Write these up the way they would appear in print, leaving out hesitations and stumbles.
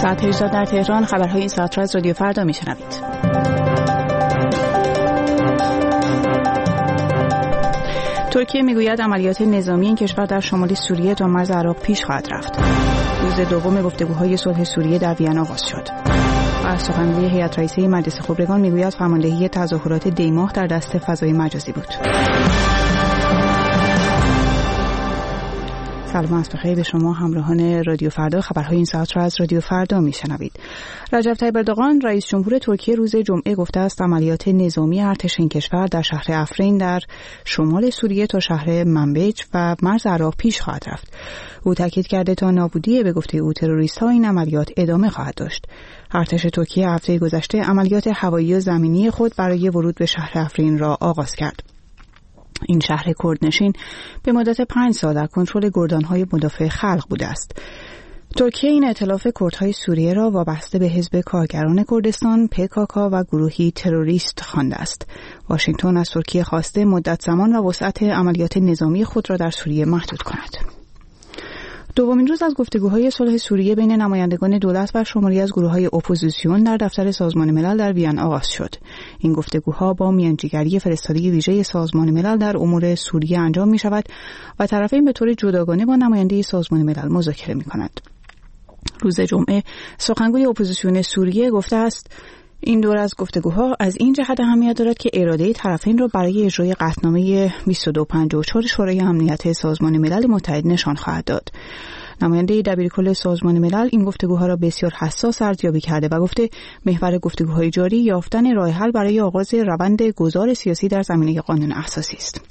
ساعت 18 در تهران. خبرهای این ساعت را از رادیو فردا میشنوید. ترکیه میگوید عملیات نظامی این کشور در شمال سوریه تا مرز عراق پیش خواهد رفت. روز دوم گفتگوهای صلح سوریه در وین آغاز شد. و سخنگوی هیئت رئیسه مجلس خبرگان میگوید فرماندهی تظاهرات دیماه در دست فضای مجازی بود. سلام از بخیر به شما همراهان رادیو فردا. خبرهای این ساعت را از رادیو فردا میشنوید. رجب طیب اردوغان رئیس جمهور ترکیه روز جمعه گفته است عملیات نظامی ارتش این کشور در شهر افرین در شمال سوریه تا شهر منبج و مرز عراق پیش خواهد رفت. او تاکید کرده تا نابودی به گفته او تروریست‌ها این عملیات ادامه خواهد داشت. ارتش ترکیه هفته گذشته عملیات هوایی و زمینی خود برای ورود به شهر افرین را آغاز کرد. این شهر کردنشین به مدت 5 سال در کنترل گردانهای مدافع خلق بوده است. ترکیه این ائتلاف کردهای سوریه را وابسته به حزب کارگران کردستان PKK و گروهی تروریست خوانده است. واشنگتن از ترکیه خواسته مدت زمان و وسعت عملیات نظامی خود را در سوریه محدود کند. دومین روز از گفتگوهای صلح سوریه بین نمایندگان دولت و شماری از گروه‌های اپوزیسیون در دفتر سازمان ملل در وین آغاز شد. این گفتگوها با میانجیگری فرستاده ویژه سازمان ملل در امور سوریه انجام می‌شود و طرفین به طور جداگانه با نماینده سازمان ملل مذاکره می‌کنند. روز جمعه سخنگوی اپوزیسیون سوریه گفته است این دور از گفتگوها از این جهت اهمیت دارد که اراده طرفین را برای اجرای قطعنامه 2254 شورای امنیت سازمان ملل متحد نشان خواهد داد. نماینده دبیرکل سازمان ملل این گفتگوها را بسیار حساس ارزیابی کرده و گفته محور گفتگوهای جاری یافتن راه حل برای آغاز روند گذار سیاسی در زمینه قانون اساسی است.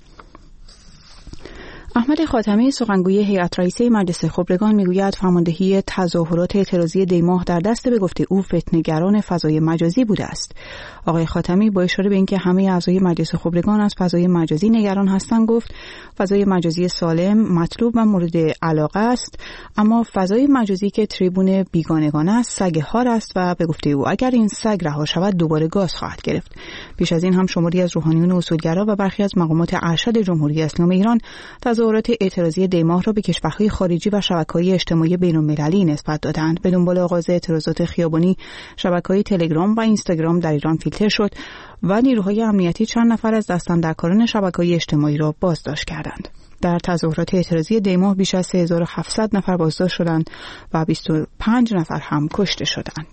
احمد خاتمی سخنگوی هیئت رئیسه مجلس خبرگان میگوید فرماندهی تظاهرات اعتراضی دیماه در دست به گفته او فتنه‌گران فضای مجازی بوده است. آقای خاتمی با اشاره به اینکه همه اعضای مجلس خبرگان از فضای مجازی نگران هستند گفت فضای مجازی سالم مطلوب و مورد علاقه است، اما فضای مجازی که تریبون بیگانگان است سگ هار است و به گفته او اگر این سگ رها شود دوباره گاز خواهد گرفت. پیش از این هم شماری از روحانیون اصولگرا و برخی از مقامات ارشد جمهوری اسلامی ایران تظاهرات اعتراضی دیماه را به کشورهای خارجی و شبکه‌های اجتماعی بین‌المللی نسبت دادند. به دنبال آغاز اعتراضات خیابانی شبکه‌های تلگرام و اینستاگرام در ایران فیلتر شد و نیروهای امنیتی چند نفر از دستاندرکاران شبکه‌های اجتماعی را بازداشت کردند. در تظاهرات اعتراضی دیماه بیش از 3700 نفر بازداشت شدند و 25 نفر هم کشته شدند.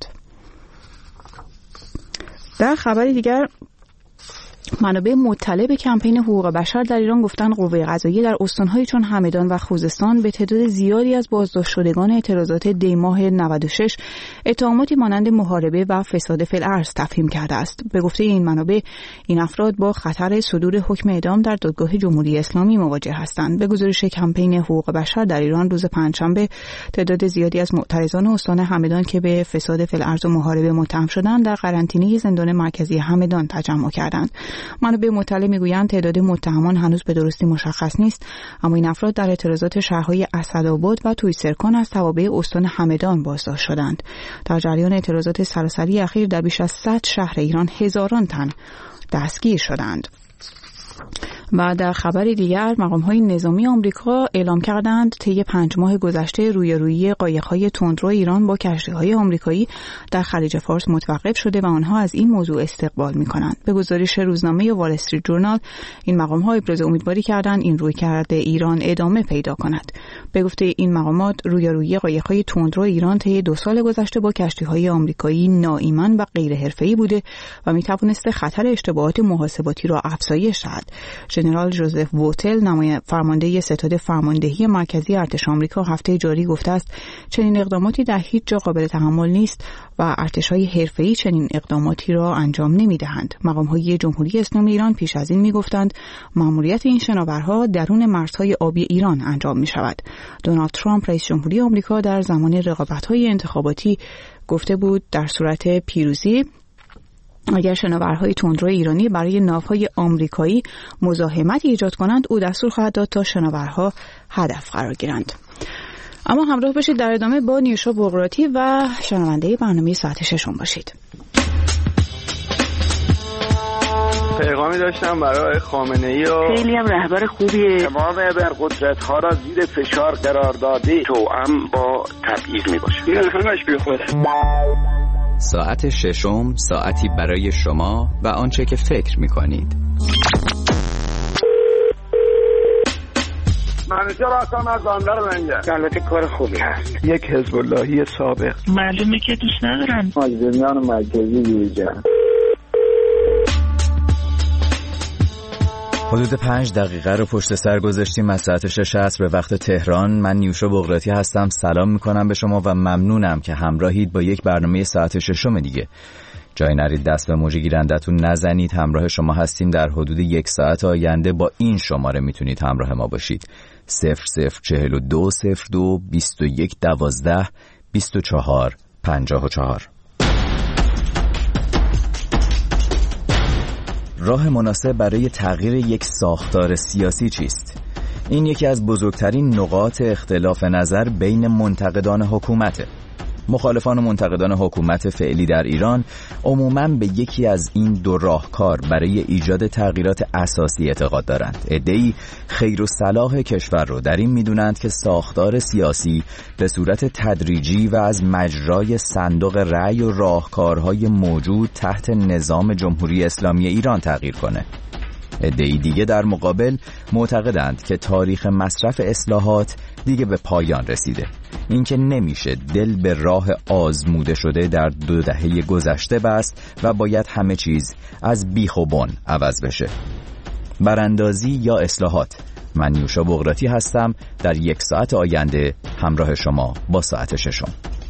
در خبری دیگر منابع مطلع به کمپین حقوق بشر در ایران گفتند قوه قضاییه در استان‌هایی چون همدان و خوزستان به تعداد زیادی از بازداشت شدگان اعتراضات دیماه 96 اتهاماتی مانند محاربه و فساد فی الارض تفهیم کرده است. به گفته این منابع این افراد با خطر صدور حکم اعدام در دادگاه جمهوری اسلامی مواجه هستند. به گزارش کمپین حقوق بشر در ایران روز پنجشنبه تعداد زیادی از معترضان استان همدان که به فساد فی الارض و محاربه متهم شدند در قرنطینه زندان مرکزی همدان تجمع کردند. منابع مطلع میگویند تعداد متهمان هنوز به درستی مشخص نیست، اما این افراد در اعتراضات شهرهای اسدآباد و تویسرکان از توابع استان همدان بازداشت شدند. در جریان اعتراضات سراسری اخیر در بیش از 100 شهر ایران هزاران تن دستگیر شدند. و در خبری دیگر مقام‌های نظامی آمریکا اعلام کردند طی 5 ماه گذشته رویارویی قایق‌های تندرو ایران با کشتی‌های آمریکایی در خلیج فارس متوقف شده و آنها از این موضوع استقبال می‌کنند. به گزارش روزنامه وال استریت جورنال این مقام‌ها ابراز امیدواری کردند این رویکرد ایران ادامه پیدا کند. به گفته این مقامات رویارویی قایق‌های تندرو ایران طی 2 سال گذشته با کشتی‌های آمریکایی ناایمن و غیر حرفه‌ای بوده و می‌توانست خطر اشتباهات محاسباتی را افزایش دهد. ژنرال جوزف ووتل فرمانده ستاد فرماندهی مرکزی ارتش آمریکا هفته جاری گفته است چنین اقداماتی در هیچ جا قابل تحمل نیست و ارتش‌های حرفه‌ای چنین اقداماتی را انجام نمی‌دهند. مقام‌های جمهوری اسلامی ایران پیش از این می‌گفتند مأموریت این شناورها درون مرزهای آبی ایران انجام می‌شود. دونالد ترامپ رئیس جمهوری آمریکا در زمان رقابت‌های انتخاباتی گفته بود در صورت پیروزی اگر شناورهای تندرو ایرانی برای ناوهای آمریکایی مزاحمتی ایجاد کنند او دستور خواهد داد تا شناورها هدف قرار گیرند. اما همراه باشید در ادامه با نیوشا بغراتی و شنونده برنامه ساعت 6 باشید. پیغامی داشتم برای خامنه‌ای و خیلی هم رهبر خوبیه. تمام ابرقدرت‌ها را زیر فشار قرار داده، توأم با تبعیض میباشه. این همش بیخوده. ساعت ششم، ساعتی برای شما و آنچه که فکر می‌کنید. منوچهر هستم از بندر منجر. البته کار خوبی هست. یک حزب اللهی سابق. معلومه که دوست ندارن. مجرمیان مرکزی یوجن. حدود 5 دقیقه رو پشت سر گذاشتیم از ساعت 6 عصر به وقت تهران. من نیوشا بغراتی هستم. سلام میکنم به شما و ممنونم که همراهید با یک برنامه ساعت 6 دیگه. جای نرید دست به موج گیرندتون نزنید. همراه شما هستیم در حدود 1 ساعت آینده. با این شماره میتونید همراه ما باشید: 0042 02 21 12 24 54. راه مناسب برای تغییر یک ساختار سیاسی چیست؟ این یکی از بزرگترین نقاط اختلاف نظر بین منتقدان حکومته. مخالفان و منتقدان حکومت فعلی در ایران عموماً به یکی از این دو راهکار برای ایجاد تغییرات اساسی اعتقاد دارند. عده‌ای خیر و صلاح کشور رو در این می‌دونند که ساختار سیاسی به صورت تدریجی و از مجرای صندوق رأی و راهکارهای موجود تحت نظام جمهوری اسلامی ایران تغییر کنه. عده‌ای دیگه در مقابل معتقدند که تاریخ مصرف اصلاحات دیگه به پایان رسیده. اینکه نمیشه دل به راه آزموده شده در 2 دهه گذشته بست و باید همه چیز از بیخ و بن عوض بشه. براندازی یا اصلاحات؟ من نیوشا بغراتی هستم. در 1 ساعت آینده همراه شما با ساعت 6.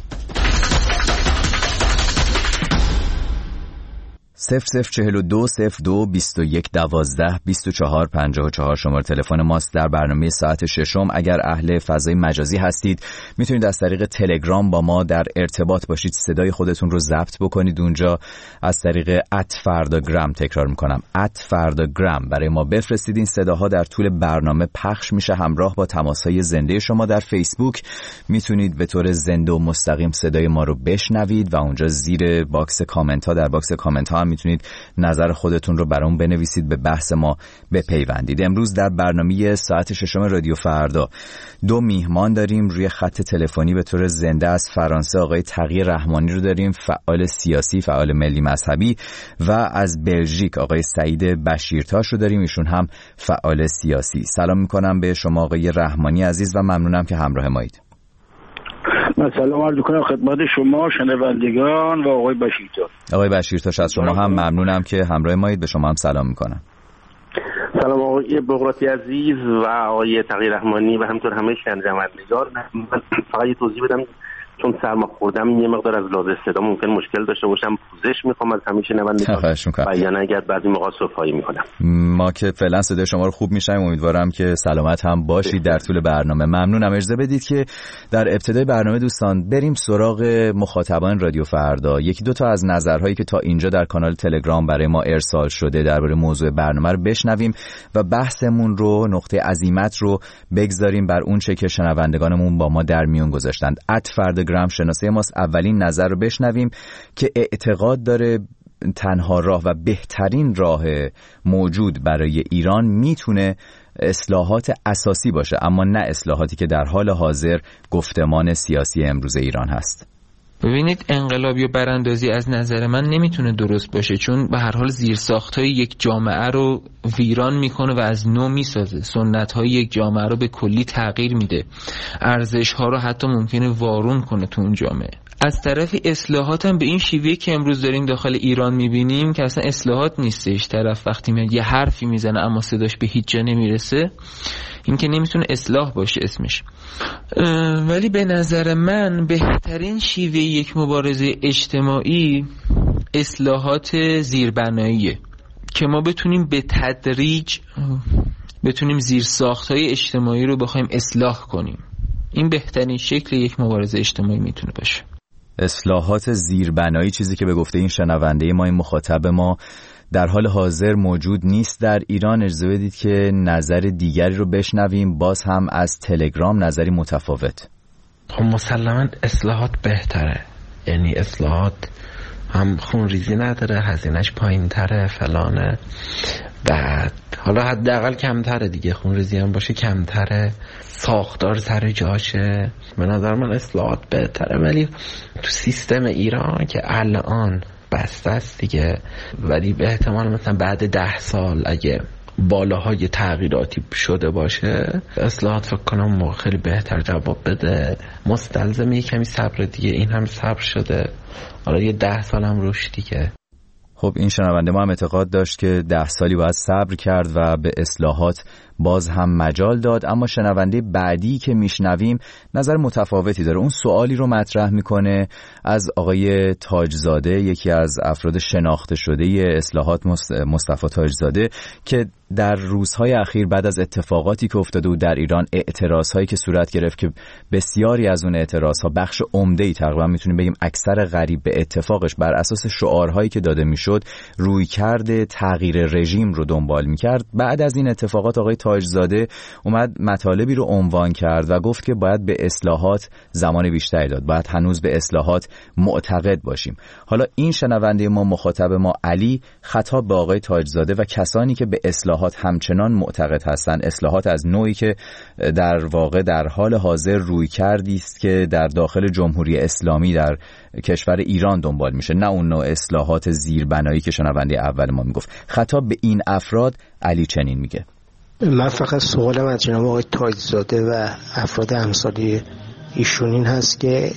0042 02 21 12 24 54 شماره تلفن ماست در برنامه ساعت 6. اگر اهل فضای مجازی هستید میتونید از طریق تلگرام با ما در ارتباط باشید. صدای خودتون رو ضبط بکنید اونجا از طریق @فرداگرام. تکرار میکنم @فرداگرام برای ما بفرستید. این صداها در طول برنامه پخش میشه همراه با تماسهای زنده شما. در فیسبوک میتونید به طور زنده و مستقیم صدای ما رو بشنوید و اونجا زیر باکس کامنت ها، در باکس کامنت ها میتونید نظر خودتون رو برام بنویسید، به بحث ما بپیوندید. امروز در برنامه ساعت 6 رادیو فردا 2 میهمان داریم روی خط تلفنی به طور زنده. از فرانسه آقای تقی رحمانی رو داریم، فعال سیاسی، فعال ملی مذهبی، و از بلژیک آقای سعید بشیرتاش رو داریم، ایشون هم فعال سیاسی. سلام میکنم به شما آقای رحمانی عزیز و ممنونم که همراه مایید. من سلام عرض می‌کنم خدمت شما شنوندگان و آقای بشیرتاش. آقای بشیرتاش از شما هم ممنونم که همراه مایید. به شما هم سلام میکنم. سلام آقای بغراتی عزیز و آقای تقی رحمانی و همینطور همه شنوندگان. من فقط یه توضیح بدم چون سرما خوردم یه مقدار از لحاظ صدا ممکن مشکل داشته باشم. پوزش میخوام از همه شنوندگان و یا نه اگر بعضی موقع صفایی میکنم. ما که فعلا صدای شما رو خوب میشنیم، امیدوارم که سلامت هم باشید در طول برنامه. ممنونم. اجازه بدید که در ابتدای برنامه دوستان بریم سراغ مخاطبان رادیو فردا. یکی دو تا از نظرهایی که تا اینجا در کانال تلگرام برای ما ارسال شده درباره موضوع برنامه رو بشنویم و بحثمون رو، نقطه عزیمت رو بگذاریم بر اون چه که شنوندگانمون با ما در میون گذاشتند. @فرداگرام شناسه ماست. اولین نظر رو بشنویم که اعتقاد داره تنها راه و بهترین راه موجود برای ایران میتونه اصلاحات اساسی باشه، اما نه اصلاحاتی که در حال حاضر گفتمان سیاسی امروز ایران هست. ببینید، انقلابی و براندازی از نظر من نمیتونه درست باشه، چون به هر حال زیرساخت‌های یک جامعه رو ویران میکنه و از نو میسازه. سنت‌های یک جامعه رو به کلی تغییر میده. ارزش‌ها رو حتی ممکنه وارون کنه تو اون جامعه. از طرفی اصلاحات هم به این شیوهی که امروز داریم داخل ایران میبینیم که اصلا اصلاحات نیستش. طرف وقتی میاد یه حرفی میزنه اما صداش به هیچ جا نمیرسه، این که نمیتونه اصلاح باشه اسمش. ولی به نظر من بهترین شیوه یک مبارزه اجتماعی اصلاحات زیربناییه که ما بتونیم به تدریج بتونیم زیرساخت‌های اجتماعی رو بخوایم اصلاح کنیم. این بهترین شکل یک مبارزه اجتماعی میتونه باشه. اصلاحات زیربنایی، چیزی که به گفته این شنونده ما، این مخاطب ما، در حال حاضر موجود نیست در ایران. اجازه بدید که نظر دیگری رو بشنویم، باز هم از تلگرام نظری متفاوت. خب مسلماً اصلاحات بهتره، یعنی اصلاحات هم خونریزی نداره، هزینهش پایین تره فلانه، بعد حالا حداقل کمتره دیگه، خونریزی هم باشه کمتره، ساختار سر جاشه. به نظر من اصلاحات بهتره، ولی تو سیستم ایران که الان بسته است دیگه، ولی به احتمال مثلا بعد 10 سال اگه بالاهای تغییراتی شده باشه اصلاحات فکر کنم خیلی بهتر جواب بده. مستلزم کمی صبر دیگه، این هم صبر شده، حالا یه 10 سال هم روش دیگه. خب این شنونده ما هم اعتقاد داشت که 10 سالی باید صبر کرد و به اصلاحات باز هم مجال داد، اما شنونده بعدی که میشنویم نظر متفاوتی داره. اون سوالی رو مطرح میکنه از آقای تاجزاده، یکی از افراد شناخته شده اصلاحات، مصطفی تاجزاده، که در روزهای اخیر بعد از اتفاقاتی که افتاده بود در ایران، اعتراضهایی که صورت گرفت که بسیاری از اون اعتراضها، بخش عمده‌ای تقریبا میتونیم بگیم اکثر قریب به اتفاقش بر اساس شعارهایی که داده میشد رویکرد تغییر رژیم رو دنبال میکرد. بعد از این اتفاقات آقای تاجزاده اومد مطالبی رو عنوان کرد و گفت که باید به اصلاحات زمان بیشتری داد، باید هنوز به اصلاحات معتقد باشیم. حالا این شنونده ما، مخاطب ما علی، خطاب به آقای تاجزاده و کسانی که به اصلاحات همچنان معتقد هستند، اصلاحات از نوعی که در واقع در حال حاضر روی کردی است که در داخل جمهوری اسلامی در کشور ایران دنبال میشه، نه اون نوع اصلاحات زیربنایی که شنونده اول ما میگفت. خطاب به این افراد علی چنین میگه: من فقط سوالم از جناب آقای تاجزاده و افراد امثالی ایشون این هست که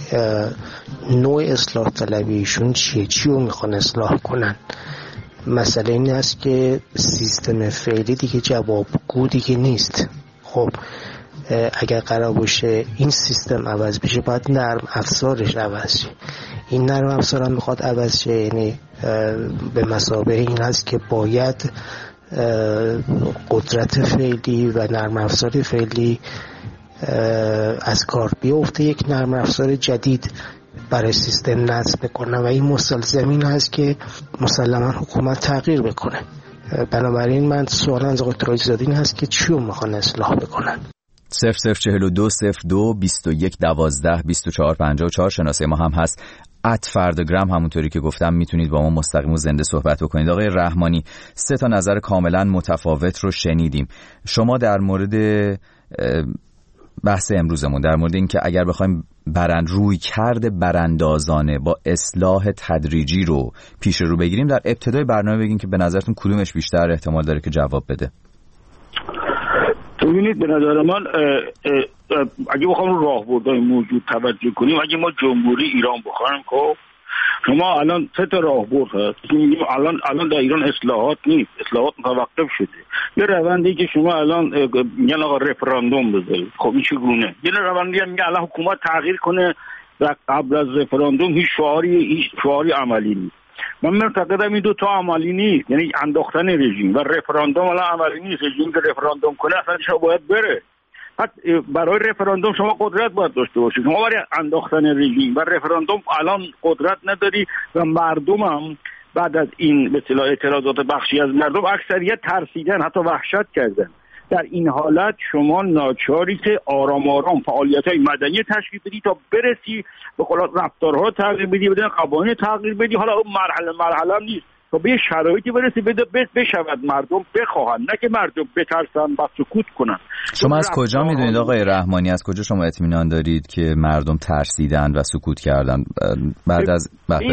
نوع اصلاح طلبی ایشون چیه؟ چی رو میخوان اصلاح کنن؟ مسئله این است که سیستم فعلی دیگه جوابگو دیگه نیست. خب اگر قرار باشه این سیستم عوض بشه باید نرم افزارش عوض شه. این نرم افزار هم میخواد عوض شه، یعنی به مثابه این هست که باید قدرت فعلی و نرم افزار فعلی از کار بیفته، یک نرم افزار جدید برای سیستم نصب بکنه و این مستلزم این هست که مسلما حکومت تغییر بکنه. بنابراین من سوالم از آقای تاجزاده این هست که چی رو میخوان اصلاح بکنن. 0042 02 21 12 24 54 شناسه ما هم هست. @فردگرام همونطوری که گفتم میتونید با ما مستقیم و زنده صحبت بکنید. آقای رحمانی، 3 نظر کاملا متفاوت رو شنیدیم. شما در مورد بحث امروزمون، در مورد این که اگر بخوایم روی کرده براندازانه با اصلاح تدریجی رو پیش رو بگیریم، در ابتدای برنامه بگیم که به نظرتون کدومش بیشتر احتمال داره که جواب بده؟ ببینید، به نظر من اگه بخوام رو راهبردهای موجود توجه کنیم، اگه ما جمهوری ایران بخوایم، خب شما الان 3 راهبرد هست. الان در ایران اصلاحات نیست، اصلاحات متوقف شده. یه روندی که شما الان میگن آقا رفراندوم بذارید، خب این چگونه؟ یه روندی هم میگه الان حکومت تغییر کنه و قبل از رفراندوم هیچ شعاری عملی نیست. من معتقدم این 2 عملی نیست، یعنی انداختن رژیم و رفراندوم الان عملی نیست. رژیم که رفراندوم کنه اصلا شما باید بره. برای رفراندوم شما قدرت باید داشته باشید. شما برای انداختن رژیم و رفراندوم الان قدرت نداری و مردم هم بعد از این به اصطلاح اعتراضات بخشی از مردم اکثریت ترسیدن، حتی وحشت کردن. در این حالت شما ناچاری که آرام آرام فعالیت‌های مدنی تشکیل بدی تا برسی به قول رفتارها تغییر بدی، بدون قوانین تغییر بدی. حالا اون مرحله هم نیست تا به شرایطی برسی بشود مردم بخواهند، نه که مردم بترسن و سکوت کنن. شما از کجا میدونید آقای رحمانی، از کجا شما اطمینان دارید که مردم ترسیدن و سکوت کردن بعد از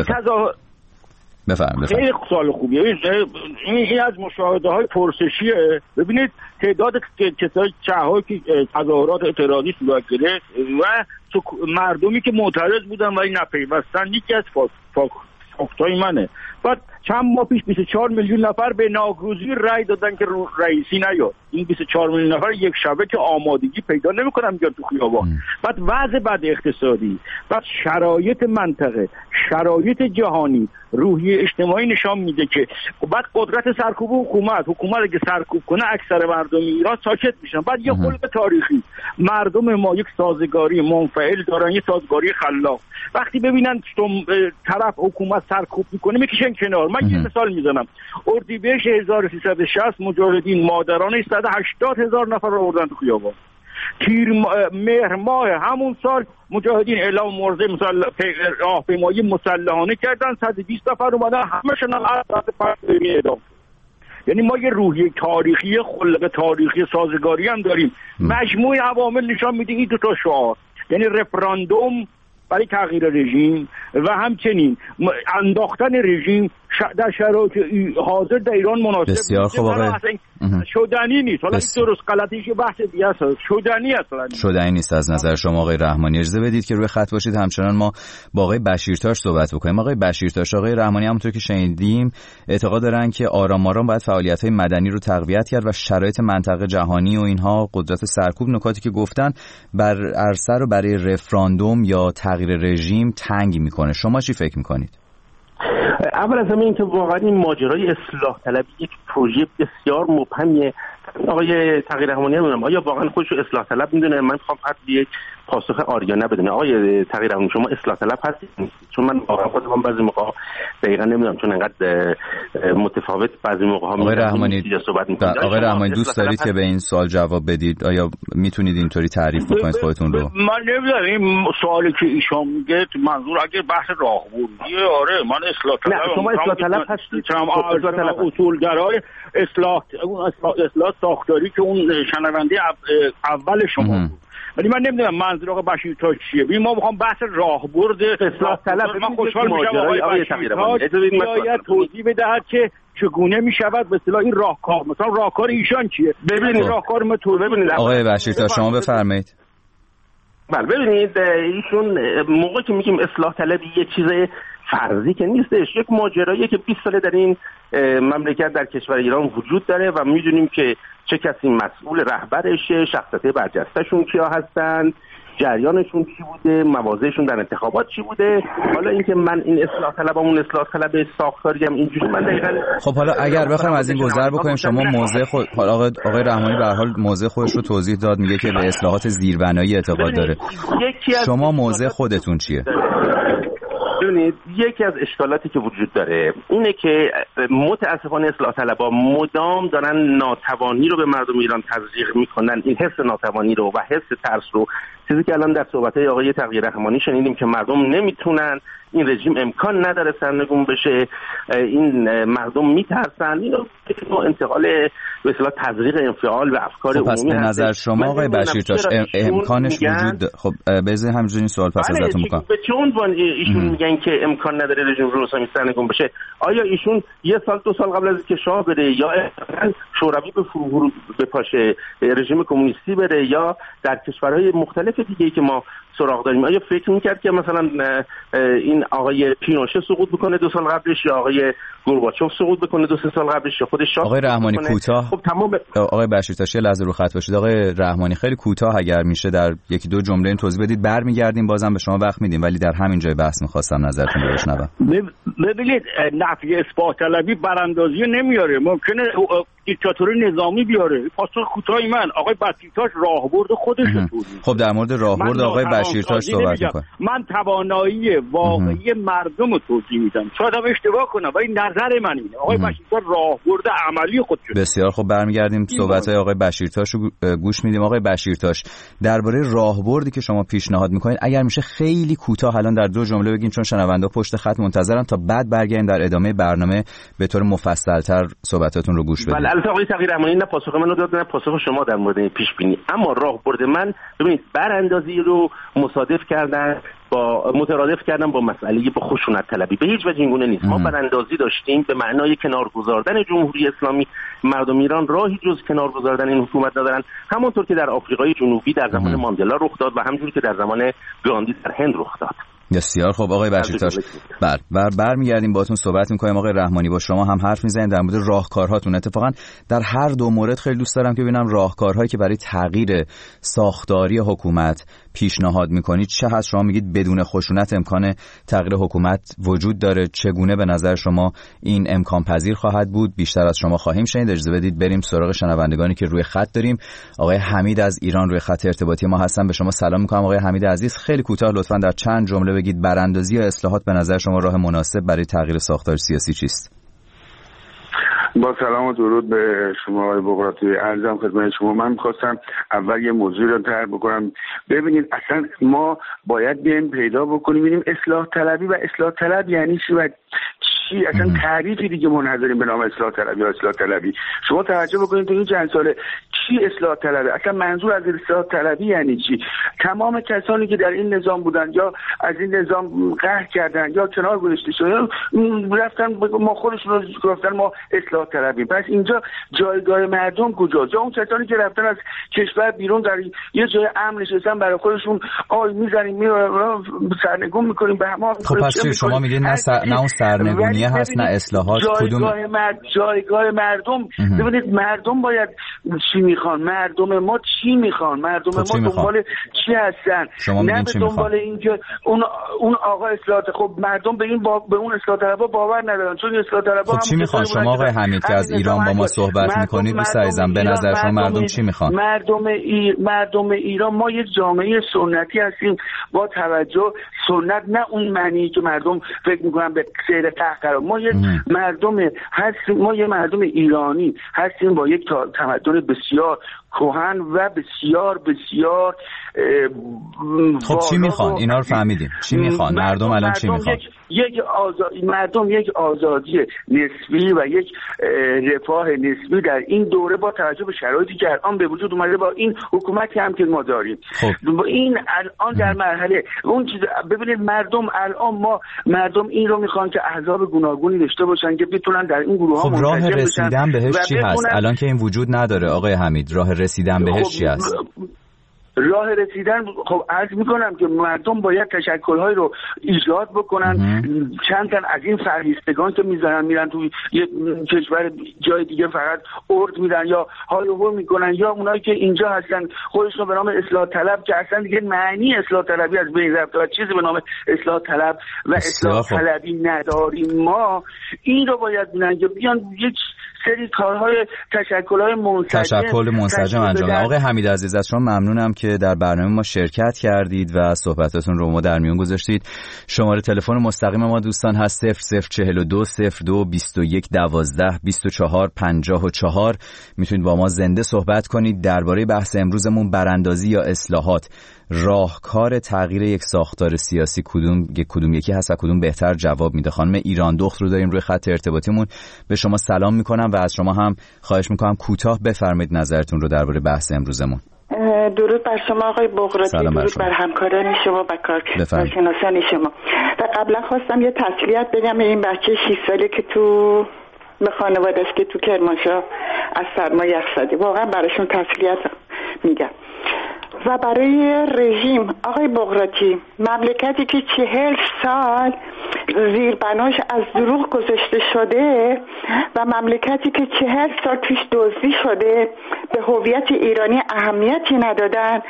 بفرمایید؟ خیلی سوال خوبیه. این از مشاهده های پرسشیه. ببینید تعداد کسای چه‌هایی که تظاهرات اعتراضی صورت گرفت و مردمی که معترض بودن ولی نپیوستن، یکی از فاکتای منه. بعد چند ماه پیش 24 میلیون نفر به ناگزیری رأی دادن که رئیسی نیاد. این 24 میلیون نفر یک شبه که آمادگی پیدا نمی‌کنن بیان تو خیابان. بعد وضع بد اقتصادی، بعد شرایط منطقه، شرایط جهانی، روحیه اجتماعی نشان میده که بعد قدرت سرکوب حکومت اگه سرکوب کنه اکثر مردم ایران ساکت میشن. بعد یه خلق تاریخی، مردم ما یک سازگاری منفعل دارن، یک سازگاری خلاق. وقتی ببینن طرف حکومت سرکوب میکنه میکشن کنار. من یه مثال میزنم. اردیبهشت 1360 مجاهدین مادران 180,000 نفر رو آوردن تو خیابان. مهر ماه همون سال مجاهدین اعلام موضع راهپیمایی مسلحانه کردن، 120 نفر اومدن، همشون هم از پرتمی اعدام. یعنی ما یه روحیه تاریخی خلق تاریخی سازگاری هم داریم. مجموع عوامل نشان میده این دو تا شعار، یعنی رفراندوم برای تغییر رژیم و همچنین انداختن رژیم در شرایط حاضر در ایران مناسب بسیار خوب آقای شدنی نیست. حالا درست غلطیش بحث دیگه است، شدنی نیست از نظر شما آقای رحمانی. اجازه بدید که روی خط باشید همچنان ما با آقای بشیرتاش صحبت بکنیم. آقای بشیرتاش، آقای رحمانی همونطور که شنیدیم اعتقاد دارن که آرام آرام باید فعالیت‌های مدنی رو تقویت کرد و شرایط منطقه جهانی و اینها قدرت سرکوب، نکاتی که گفتن بر عرصه رو برای رفراندوم یا تغییر رژیم تنگ میکنه. شما چی فکر میکنید؟ اول از همه این که واقعا این ماجرای اصلاح طلبی یک پروژه بسیار مبهمیه. آقای تقی رحمانی نمیدونم آیا واقعا خودشو اصلاح طلب میدونه؟ من میخوام فقط یک پاسخ آریانه بدونم. آقای تقی رحمانی شما اصلاح طلب هستید؟ چون من واقعا خودم بعضی موقع دقیقاً نمیدونم، چون انقدر متفاوت بعضی موقع ها آقای رحمانی آقای رحمانی دوست دارید که به این سوال جواب بدید؟ آیا میتونید اینطوری تعریف بکنید خودتون رو؟ من نمیدونم این سوالی که ایشون میگه منظور اگه بحث راهبردیه. آره من اصلاح طلب. شما اصلاح طلب هستید؟ اصولگرای اصلاح ساختاری که اون شنونده اول شما بود. ولی من نمیدونم منظور آقای بشیرتاش چیه. ببین ما میخوام بحث راهبرد اصلاح طلب. من خوشحال میشم آقای بشیرتاش بیاید توضیح بدهد که چگونه میشود به اصطلاح این راهکار، مثلا راهکار ایشان چیه. ببینید راهکار متو ببینید آقای بشیرتاش شما بفرمایید. بله ببینید ایشون موقعی که میگیم اصلاح طلبی یه چیز فرضی که نیستش، یک ماجراییه که 20 ساله در این مملکت در کشور ایران وجود داره و میدونیم که چه کسی مسئول رهبرشه، شخصیت برجسته‌شون کیا هستن، جریانشون چی بوده، مواضعشون در انتخابات چی بوده. حالا اینکه من این اصلاح طلبمون اصلاح طلب ساختاری هم اینجوری من دقیقاً خب حالا اگر بخوایم از این گذر بکنیم، شما موضع خود آقای رحمانی به هر حال موضع خودش رو توضیح داد، میگه که به اصلاحات زیربنایی اعتقاد داره. شما موضع خودتون چیه؟ ببینید یکی از اشکالاتی که وجود داره اینه که متاسفانه اصلاح طلبها مدام دارن ناتوانی رو به مردم ایران تزریق میکنن، این حس ناتوانی رو و حس ترس رو، چیزی که الان در صحبت‌های آقای تقی رحمانی شنیدیم که مردم نمیتونن، این رژیم امکان نداره سرنگون بشه، این مردم میترسن، اینو انتقال به اصطلاح تزریق انفعال و افکار عمومی. پس به نظر شما آقای بشیرتاش امکانش وجود خب بذار همینجوری این سوال پس ازتون میکنم. به چه عنوان ایشون میگن که امکان نداره رژیم روسانی سرنگون بشه؟ آیا ایشون یه سال دو سال قبل از اینکه شاه بره یا شوروی به فرو بپاشه، رژیم کمونیستی بره، یا در کشورهای مختلف دیگه‌ای که ما سراغ داریم، آیا فکر میکرد که مثلا این آقای پینوشه سقوط بکنه 2 سال قبلش، یا آقای گورباچوف سقوط بکنه 2-3 سال قبلش، یا خودش شاه؟ آقای رحمانی کوتاه. خب تمام. آقای بشیرتاش یه لحظه رو خط باشید. آقای رحمانی خیلی کوتاه اگر میشه در 1-2 جمله این توضیح بدید، برمیگردیم بازم به شما وقت میدیم، ولی در همین جای بحث می‌خواستم نظرتون رو بشنوم. ببینید نفی اثبات طلبی براندازی نمیاره، ممکنه دیکتاتوری نظامی بیاره. پاسخ کوتاهی من آقای بشیرتاش راهبرد خودش رو توضیح. خب در مورد راهبرد آقای بشیرتاش صحبت می‌کنم. من توانایی واقعی مردم رو توضیح میدم. شاید هم اشتباه کنم ولی نظر من اینه. آقای بشیرتاش راهبرد عملی خودش. بسیار خب برمیگردیم صحبت‌های آقای بشیرتاش رو گوش میدیم. آقای بشیرتاش درباره راهبردی که شما پیشنهاد می‌کنید اگر میشه خیلی کوتاه الان در 2 جمله بگین، چون شنوندا پشت خط منتظرن، تا بعد برگردیم در ادامه برنامه به طور مفصل‌تر صحبتاتون رو گوش بدیم. بله البته آقای تقی رحمانی نه پاسخ منو داد نه پاسخ شما در مورد این پیش بینی، اما راهبرد من ببینید براندازی رو مترادف کردن با مسئله با خشونت طلبی به هیچ وجه اینگونه نیست. ما براندازی داشتیم به معنای کنار گذاردن جمهوری اسلامی. مردم ایران راهی جز کنار گذاردن این حکومت ندارن، همونطور که در آفریقای جنوبی در زمان ماندلا رخ داد و همونجوری که در زمان گاندی در هند رخ داد. بسیار خب آقای بشیرتاش برمیگردیم باهاتون صحبت می‌کنیم. آقای رحمانی با شما هم حرف می‌زنیم در مورد راهکارهاتون. اتفاقا در هر 2 مورد خیلی دوست دارم که ببینم راهکارهایی که برای تغییر ساختاری حکومت پیشنهاد می‌کنید چه هست. شما میگید بدون خشونت امکان تغییر حکومت وجود داره، چگونه به نظر شما این امکان پذیر خواهد بود؟ بیشتر از شما خواهیم شنید. اجازه بدید بریم سراغ شنوندگانی که روی خط داریم. آقای حمید از ایران روی خط ارتباطی ما هستن. به شما سلام می‌کنم آقای حمید عزیز. خیلی کوتاه لطفاً در چند جمله بگید براندازی یا اصلاحات به نظر شما راه مناسب برای تغییر ساختار سیاسی چیست؟ با سلام و درود به شما آقای بقراطی. عرضم خدمت شما من می‌خواستم اول یه موضوع رو طرح بکنم. ببینید اصلا ما باید بیایم پیدا بکنیم ببینیم اصلاح طلبی و اصلاح طلب یعنی چی و چی اصلا تعریفی دیگه ما نداریم به نام اصلاح طلبی یا اصلاح طلبی. شما توجه بکنید تو این چند ساله چی اصلاح طلبه، اصلا منظور از اصلاح طلبی یعنی چی؟ تمام کسانی که در این نظام بودن یا از این نظام قهر کردن یا کنار گذاشته شدن رفتن ما خودشون رو گفتن ما اصلاح طلبی. پس اینجا جایگاه مردم کجاست؟ یا اون کسانی که رفتن از کشور بیرون در یه جای امن نشستن برای خودشون آی میزنیم سرنگون میکنیم به هم. خب پس چی شما میگید نه اون سرنگونیه هست نه اصلاحات؟ کدوم جایگاه مردم؟ ببینید مردم باید چی میخوان، مردم ما چی میخوان، مردم ما دنبال چی هستن، نه به دنبال اینکه اون آقا اصلاحات. خب مردم به اون اصلاح طلبها باور ندارن چون اصلاح طلبها خب چی میخوان؟ شما آقای حمید که از ایران با ما صحبت میکنید دوست عزیزم به نظر شما مردم چی میخوان؟ مردم ایران ما یک جامعه سنتی هستیم با توجه سنت، نه اون معنی که مردم فکر میکنن به سیر قهقرا. ما یک مردم هستیم، ما یک مردم ایرانی هستیم با یک تمدن بسیار کهن و بسیار بسیار خب چی میخوان؟ اینا رو فهمیدیم. چی میخوان؟ مردم الان چی میخوان؟ مردم یک آزادی نسبی و یک رفاه نسبی در این دوره با توجه به شرایطی که الان به وجود اومده با این حکومتی هم که ما داریم. خب. این الان در مرحله اون چیز ببینید مردم این رو میخوان که احزاب گوناگونی داشته باشن که بتونن در این گروه ها خب راه رسیدن بهش چی هست؟ الان که این وجود نداره آقای حمید راه رسیدن بهش چی هست؟ راه رسیدن خب عرض میکنم که مردم باید تشکل‌های رو ایجاد بکنن. چند تن از این فرهیستگان که میرن توی یه کشور جای دیگه فقط ارد میدن یا حال و حال میکنن یا اونایی که اینجا هستن خودشون به نام اصلاح طلب که اصلا دیگه معنی اصلاح طلبی از بین رفته و چیزی به نام اصلاح طلب و اصلاح طلبی نداریم. ما این رو باید ببینن که بیان یک سری کارهای تشکل منسجم انجام. آقای حمید عزیز از شما ممنونم که در برنامه ما شرکت کردید و صحبتاتون رو ما در میون گذاشتید. شماره تلفن مستقیم ما دوستان هست 0042 02 21 12 24 54. میتونید با ما زنده صحبت کنید درباره بحث امروزمون براندازی یا اصلاحات. راهکار تغییر یک ساختار سیاسی کدوم یکی هست و کدوم بهتر جواب میده؟ خانم ایران دخت رو داریم روی خط ارتباطیمون. به شما سلام میکنم و از شما هم خواهش میکنم کوتاه بفرمایید نظرتون رو درباره بحث امروزمون. درود بر شما آقای بقراطی، درود بر همکاران شما و کارشناسان شما. و قبلا خواستم یه تسلیت بگم به این بچه 6 ساله که تو به خانواده‌اش که تو کرمانشاه از سرما یخ زده، واقعا براشون تسلیت میگم. و برای رژیم آقای بقراطی، مملکتی که 40 سال زیربناش از دروغ گذاشته شده و مملکتی که 40 سال پیش دزدی شده، به هویت ایرانی اهمیتی ندادن،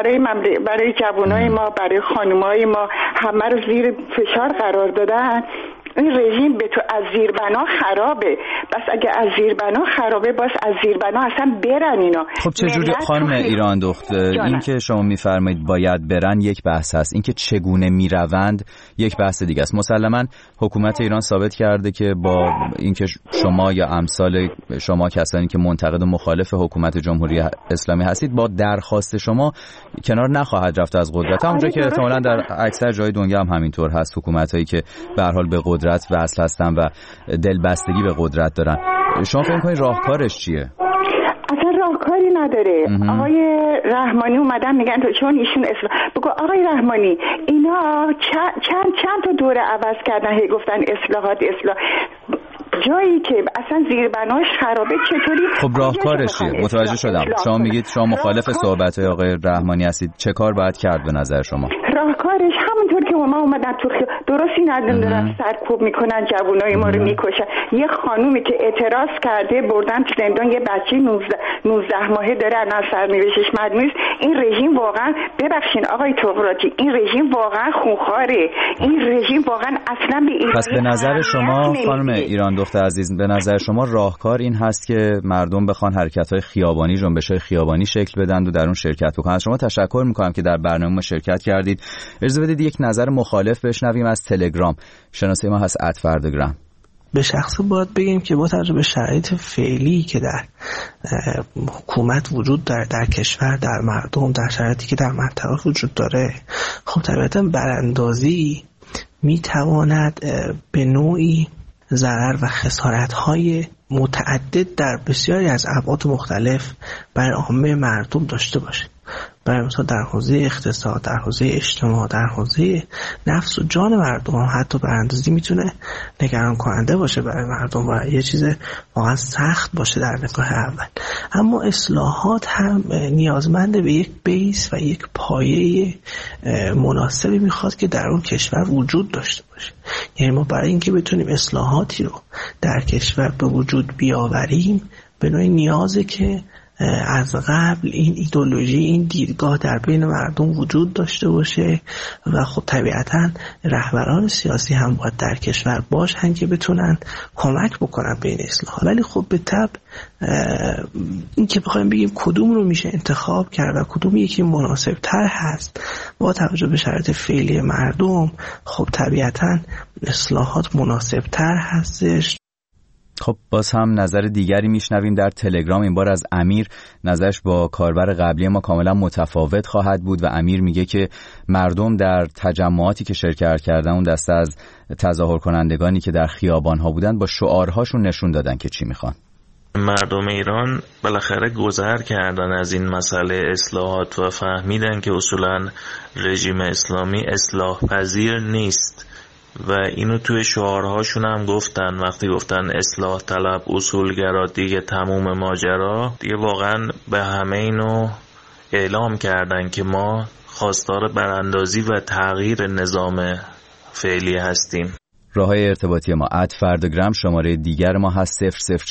برای جوانای ما، برای خانمای ما همه رو زیر فشار قرار دادن. این رژیم به تو از زیربنا خرابه، بس اگه از زیربنا خرابه باز از زیربنا اصلا برن اینا. خب چجوری خانم ایران دخت این که شما میفرمایید باید برن یک بحث هست، این که چگونه میروند یک بحث دیگه است. مسلما حکومت ایران ثابت کرده که با اینکه شما یا امثال شما کسانی که منتقد و مخالف حکومت جمهوری اسلامی هستید با درخواست شما کنار نخواهد رفت از قدرت، اونجا که احتمالاً در اکثر جای دنیا هم همینطور هست، حکومتایی که به هر حال به قدرت وصل هستن و دلبستگی به قدرت دارن. شما فکر می‌کنید راهکارش چیه؟ اصلا راهکاری نداره. آقای رحمانی اومدن میگن چون ایشون بگو آقای رحمانی اینا چند تا دوره عوض کردن، هی گفتن اصلاحات جایی که اصلا زیربناش خرابه چطوری؟ خب راهکارش چیه؟ متوجه شدم. شما میگید شما مخالف صحبت‌های آقای رحمانی هستید، چه کار باید کرد به نظر شما؟ راهکارش همونطور که ما اومدن تو درستی ندارن سرکوب میکنن، جوانای ما رو میکشن. یه خانومی که اعتراض کرده بردن تو زندان، یه بچه 19 ماهه داره الان سرنوشتش معلوم نیست. این رژیم واقعا ببخشین آقای بقراطی، این رژیم واقعا خونخواره، این رژیم واقعا اصلا به ایران. پس به نظر شما خانم ایران دخت عزیز، به نظر شما راهکار این هست که مردم بخوان حرکت‌های خیابانی، جنبش‌های خیابانی شکل بدن و در اون شرکت بکنن. شما تشکر می‌کنم که در برنامه ما شرکت کردید. اجازه بدید یک نظر مخالف بشنویم از تلگرام. شناسه ما هست @فردگرام. به شخص باید بگیم که با توجه به شرایط فعلی که در حکومت وجود داره، در کشور، در مردم، در شرایطی که در منطقه وجود داره، خب طبیعتا براندازی میتواند به نوعی ضرر و خسارت‌های متعدد در بسیاری از ابعاد مختلف بر عامه مردم داشته باشه. برای مثلا در حوزه اقتصاد، در حوزه اجتماع، در حوزه نفس و جان مردم هم حتی براندازی میتونه نگران کننده باشه برای مردم و یه چیز واقعا سخت باشه در نگاه اول. اما اصلاحات هم نیازمند به یک بیس و یک پایه مناسبی میخواد که در اون کشور وجود داشته باشه. یعنی ما برای اینکه بتونیم اصلاحاتی رو در کشور به وجود بیاوریم به نوعی نیازه که از قبل این ایدئولوژی، این دیدگاه در بین مردم وجود داشته باشه و خب طبیعتاً رهبران سیاسی هم باید در کشور باشن که بتونن کمک بکنن به این اصلاحات. ولی خب به طب این که بخوایم بگیم کدوم رو میشه انتخاب کرد و کدوم یکی مناسب تر هست با توجه به شرایط فعلی مردم، خب طبیعتاً اصلاحات مناسب تر هستش. خب باز هم نظر دیگری میشنویم در تلگرام، این بار از امیر. نظرش با کاربر قبلی ما کاملا متفاوت خواهد بود و امیر میگه که مردم در تجمعاتی که شرکت کردن، اون دسته از تظاهر کنندگانی که در خیابان ها بودن، با شعارهاشون نشون دادن که چی میخوان. مردم ایران بالاخره گذر کردن از این مسئله اصلاحات و فهمیدن که اصولا رژیم اسلامی اصلاح پذیر نیست و اینو توی شعارهاشون هم گفتن. وقتی گفتن اصلاح طلب، اصولگرا، دیگه تموم ماجرا، دیگه واقعا به همه اینو اعلام کردن که ما خواستار براندازی و تغییر نظام فعلی هستیم. راههای ارتباطی ما @فردگرام، شماره دیگر ما هست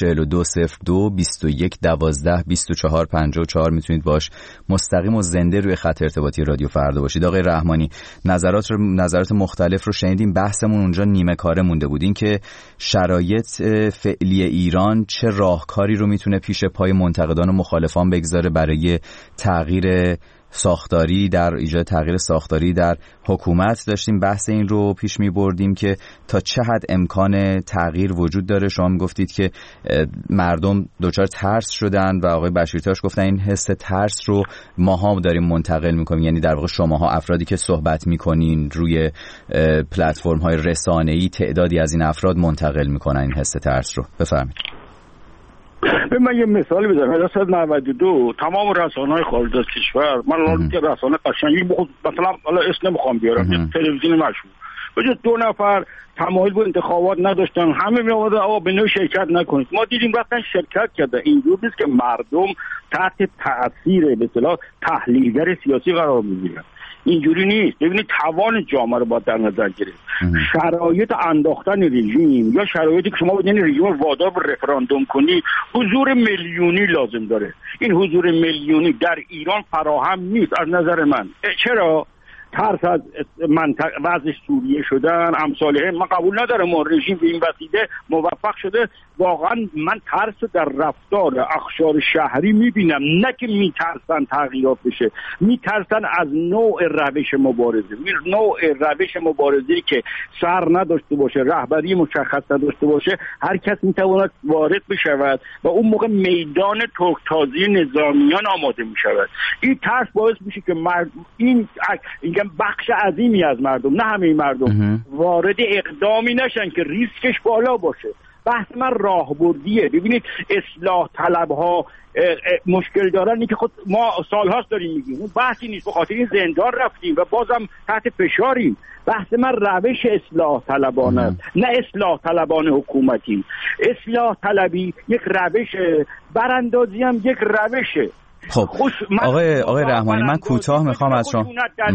00420221122454. میتونید باش مستقیم و زنده روی خط ارتباطی رادیو فردا باشید. آقای رحمانی، نظرات مختلف رو شنیدیم. بحثمون اونجا نیمه کاره مونده بود، این که شرایط فعلی ایران چه راهکاری رو میتونه پیش پای منتقدان و مخالفان بگذاره برای تغییر ساختاری، در ایجاد تغییر ساختاری در حکومت. داشتیم بحث این رو پیش می بردیم که تا چه حد امکان تغییر وجود داره. شما می گفتید که مردم دچار ترس شدن و آقای بشیرتاش گفتن این حس ترس رو ماها داریم منتقل میکنیم، یعنی در واقع شماها افرادی که صحبت میکنین روی پلتفرم های رسانه‌ای تعدادی از این افراد منتقل میکنن این حس ترس رو. بفرمایید. من یه مثالی بزنم. 1992 تمام رسانه‌های خارج از کشور، من الان که رسانه قشنگی مثلا حالا اسم نمیخوام بیارم، تلویزیون مشهور، وجود 2 نفر تمایل به انتخابات نداشتن، همه میآمدن آقا به نوع شرکت نکنید. ما دیدیم رفتن شرکت کردن. اینجور نیست که مردم تحت تاثیر به اصطلاح تحلیلگر سیاسی قرار میگیرن. اینجوری نیست. ببینید توان جامعه رو باید در نظر گرفت. شرایط انداختن رژیم یا شرایطی که شما بدین رژیم وادار به رفراندوم کنی، حضور میلیونی لازم داره. این حضور میلیونی در ایران فراهم نیست از نظر من. چرا؟ ترس از وضع سوریه شدن امثاله. من قبول ندارم ما رژیم به این وسیله موفق شده. واقعا من ترس در رفتار اقشار شهری میبینم، نه که میترسن تغییرات بشه، میترسن از نوع روش مبارزه. نوع روش مبارزه‌ای که سر نداشته باشه، رهبری مشخص نداشته باشه، هر کس میتواند وارد بشود و اون موقع میدان ترکتازی نظامیان آماده میشود. این ترس باعث میشه که این بخش عظیمی از مردم، نه همه مردم، وارد اقدامی نشن که ریسکش بالا باشه. بحث من راهبردیه. ببینید اصلاح طلب ها مشکل دارن، که خود ما سالهاست داریم میگیم، اون بحثی نیست. به خاطر این زندان رفتیم و بازم تحت فشاریم. بحث من روش اصلاح طلبانه است، نه اصلاح طلبان حکومتی. اصلاح طلبی یک روش، براندازی هم یک روشه. خب آقای رحمانی، من کوتاه میخوام از شما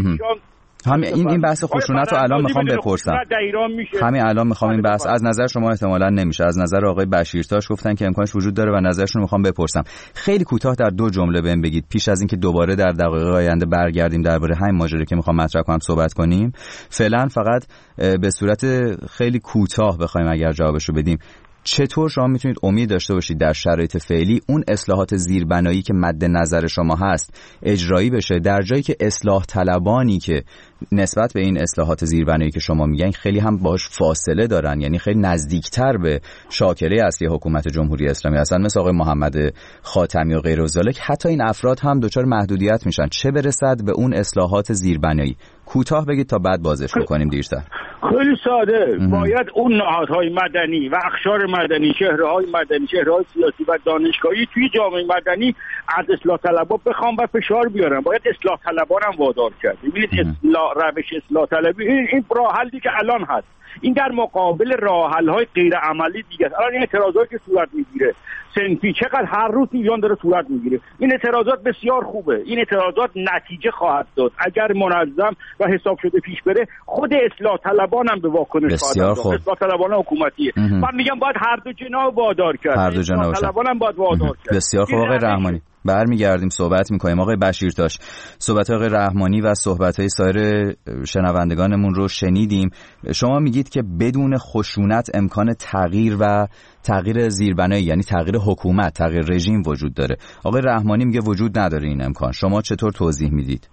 این بحث خشونت رو الان میخوام بپرسم. همین الان میخوام این بحث از نظر شما احتمالاً نمیشه، از نظر آقای بشیرتاش گفتن که امکانش وجود داره و نظرشون رو میخوام بپرسم. خیلی کوتاه در 2 جمله بهم بگید پیش از اینکه دوباره در دقایق آینده برگردیم درباره همین ماجرا که میخوام مطرح کنم صحبت کنیم. فعلا فقط به صورت خیلی کوتاه بخوایم اگر جوابش رو بدیم، چطور شما میتونید امید داشته باشید در شرایط فعلی اون اصلاحات زیربنایی که مد نظر شما هست اجرایی بشه، در جایی که اصلاح طلبانی که نسبت به این اصلاحات زیربنایی که شما میگن خیلی هم باش فاصله دارن، یعنی خیلی نزدیکتر به شاکله اصلی حکومت جمهوری اسلامی هستن، مثل آقای محمد خاتمی و غیر و ذالک، حتی این افراد هم دچار محدودیت میشن، چه برسد به اون اصلاحات زیربنایی؟ کوتاه بگید تا بعد بازش بکنیم دیرتر. خیلی ساده. باید اون نهادهای مدنی و اقشار مدنی، چهره‌های مدنی، چهره‌های سیاسی و دانشگاهی توی جامعه مدنی از اصلاح طلبان بخوام و فشار بیارن. باید اصلاح طلبان هم وادار کرد. ببینید روش اصلاح طلبی این راه حلی که الان هست، این در مقابل راه حل‌های غیر عملی دیگه است. الان این اعتراضاتی که صورت میگیره صنفی چقدر هر روز میلیون داره صورت میگیره، این اعتراضات بسیار خوبه، این اعتراضات نتیجه خواهد داد اگر منظم و حساب شده پیش بره. خود اصلاح طلبان هم به واکنش خواهد داد، اصلاح طلبان حکومتیه. من میگم باید هر دو جناح وادار کرد، اصلاح طلبان هم باید وادار کرد. بسیار خوب آقای رحمانی، برمیگردیم صحبت میکنیم. آقای بشیرتاش، صحبت آقای رحمانی و صحبت‌های سایر شنوندگانمون رو شنیدیم. شما میگید که بدون خشونت امکان تغییر زیربنایی، یعنی تغییر حکومت، تغییر رژیم وجود داره. آقای رحمانی میگه وجود نداره این امکان. شما چطور توضیح میدید؟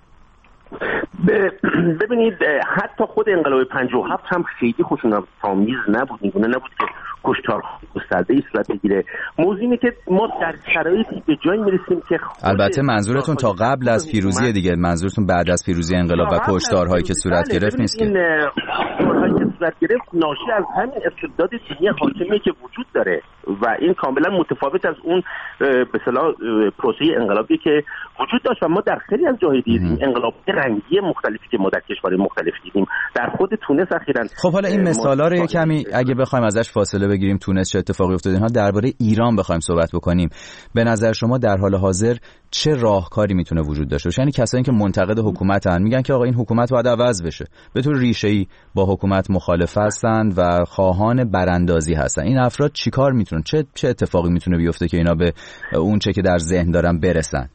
ببینید حتی خود انقلاب 57 هم خیلی خشونت‌آمیز نبود، اینگونه نبود که کشتار گسترده صورت بگیره. موضوع اینه که ما در شرایطی به جایی میرسیم که البته منظورتون تا قبل از پیروزی دیگه، منظورتون بعد از پیروزی انقلاب و کشتارهایی که صورت گرفت نیست که؟ این کشتارهایی که صورت گرفت ناشی از همین استبداد دینی حاکمی که وجود داره و این کاملا متفاوت از اون به اصطلاح پروسه انقلابی که وجود داشت و ما در خیلی از جاهای دیدیم انقلاب رنگی مختلفی که ما در کشورهای مختلف دیدیم. در خود تونس اخیراً خب حالا این مثالا رو کمی اگه بخوایم ازش فاصله بگیریم، تونس چه اتفاقی افتاد، اینها درباره ایران بخوایم صحبت بکنیم، به نظر شما در حال حاضر چه راهکاری میتونه وجود داشته باشه؟ یعنی کسایی که منتقد حکومتن میگن که آقا این حکومت باید عوض بشه، به طور ریشه‌ای با حکومت مخالف هستند و خواهان براندازی هستن. این افراد چیکار میتونن، چه اتفاقی میتونه بیفته که اینا به اون چه که در ذهن دارن برسن؟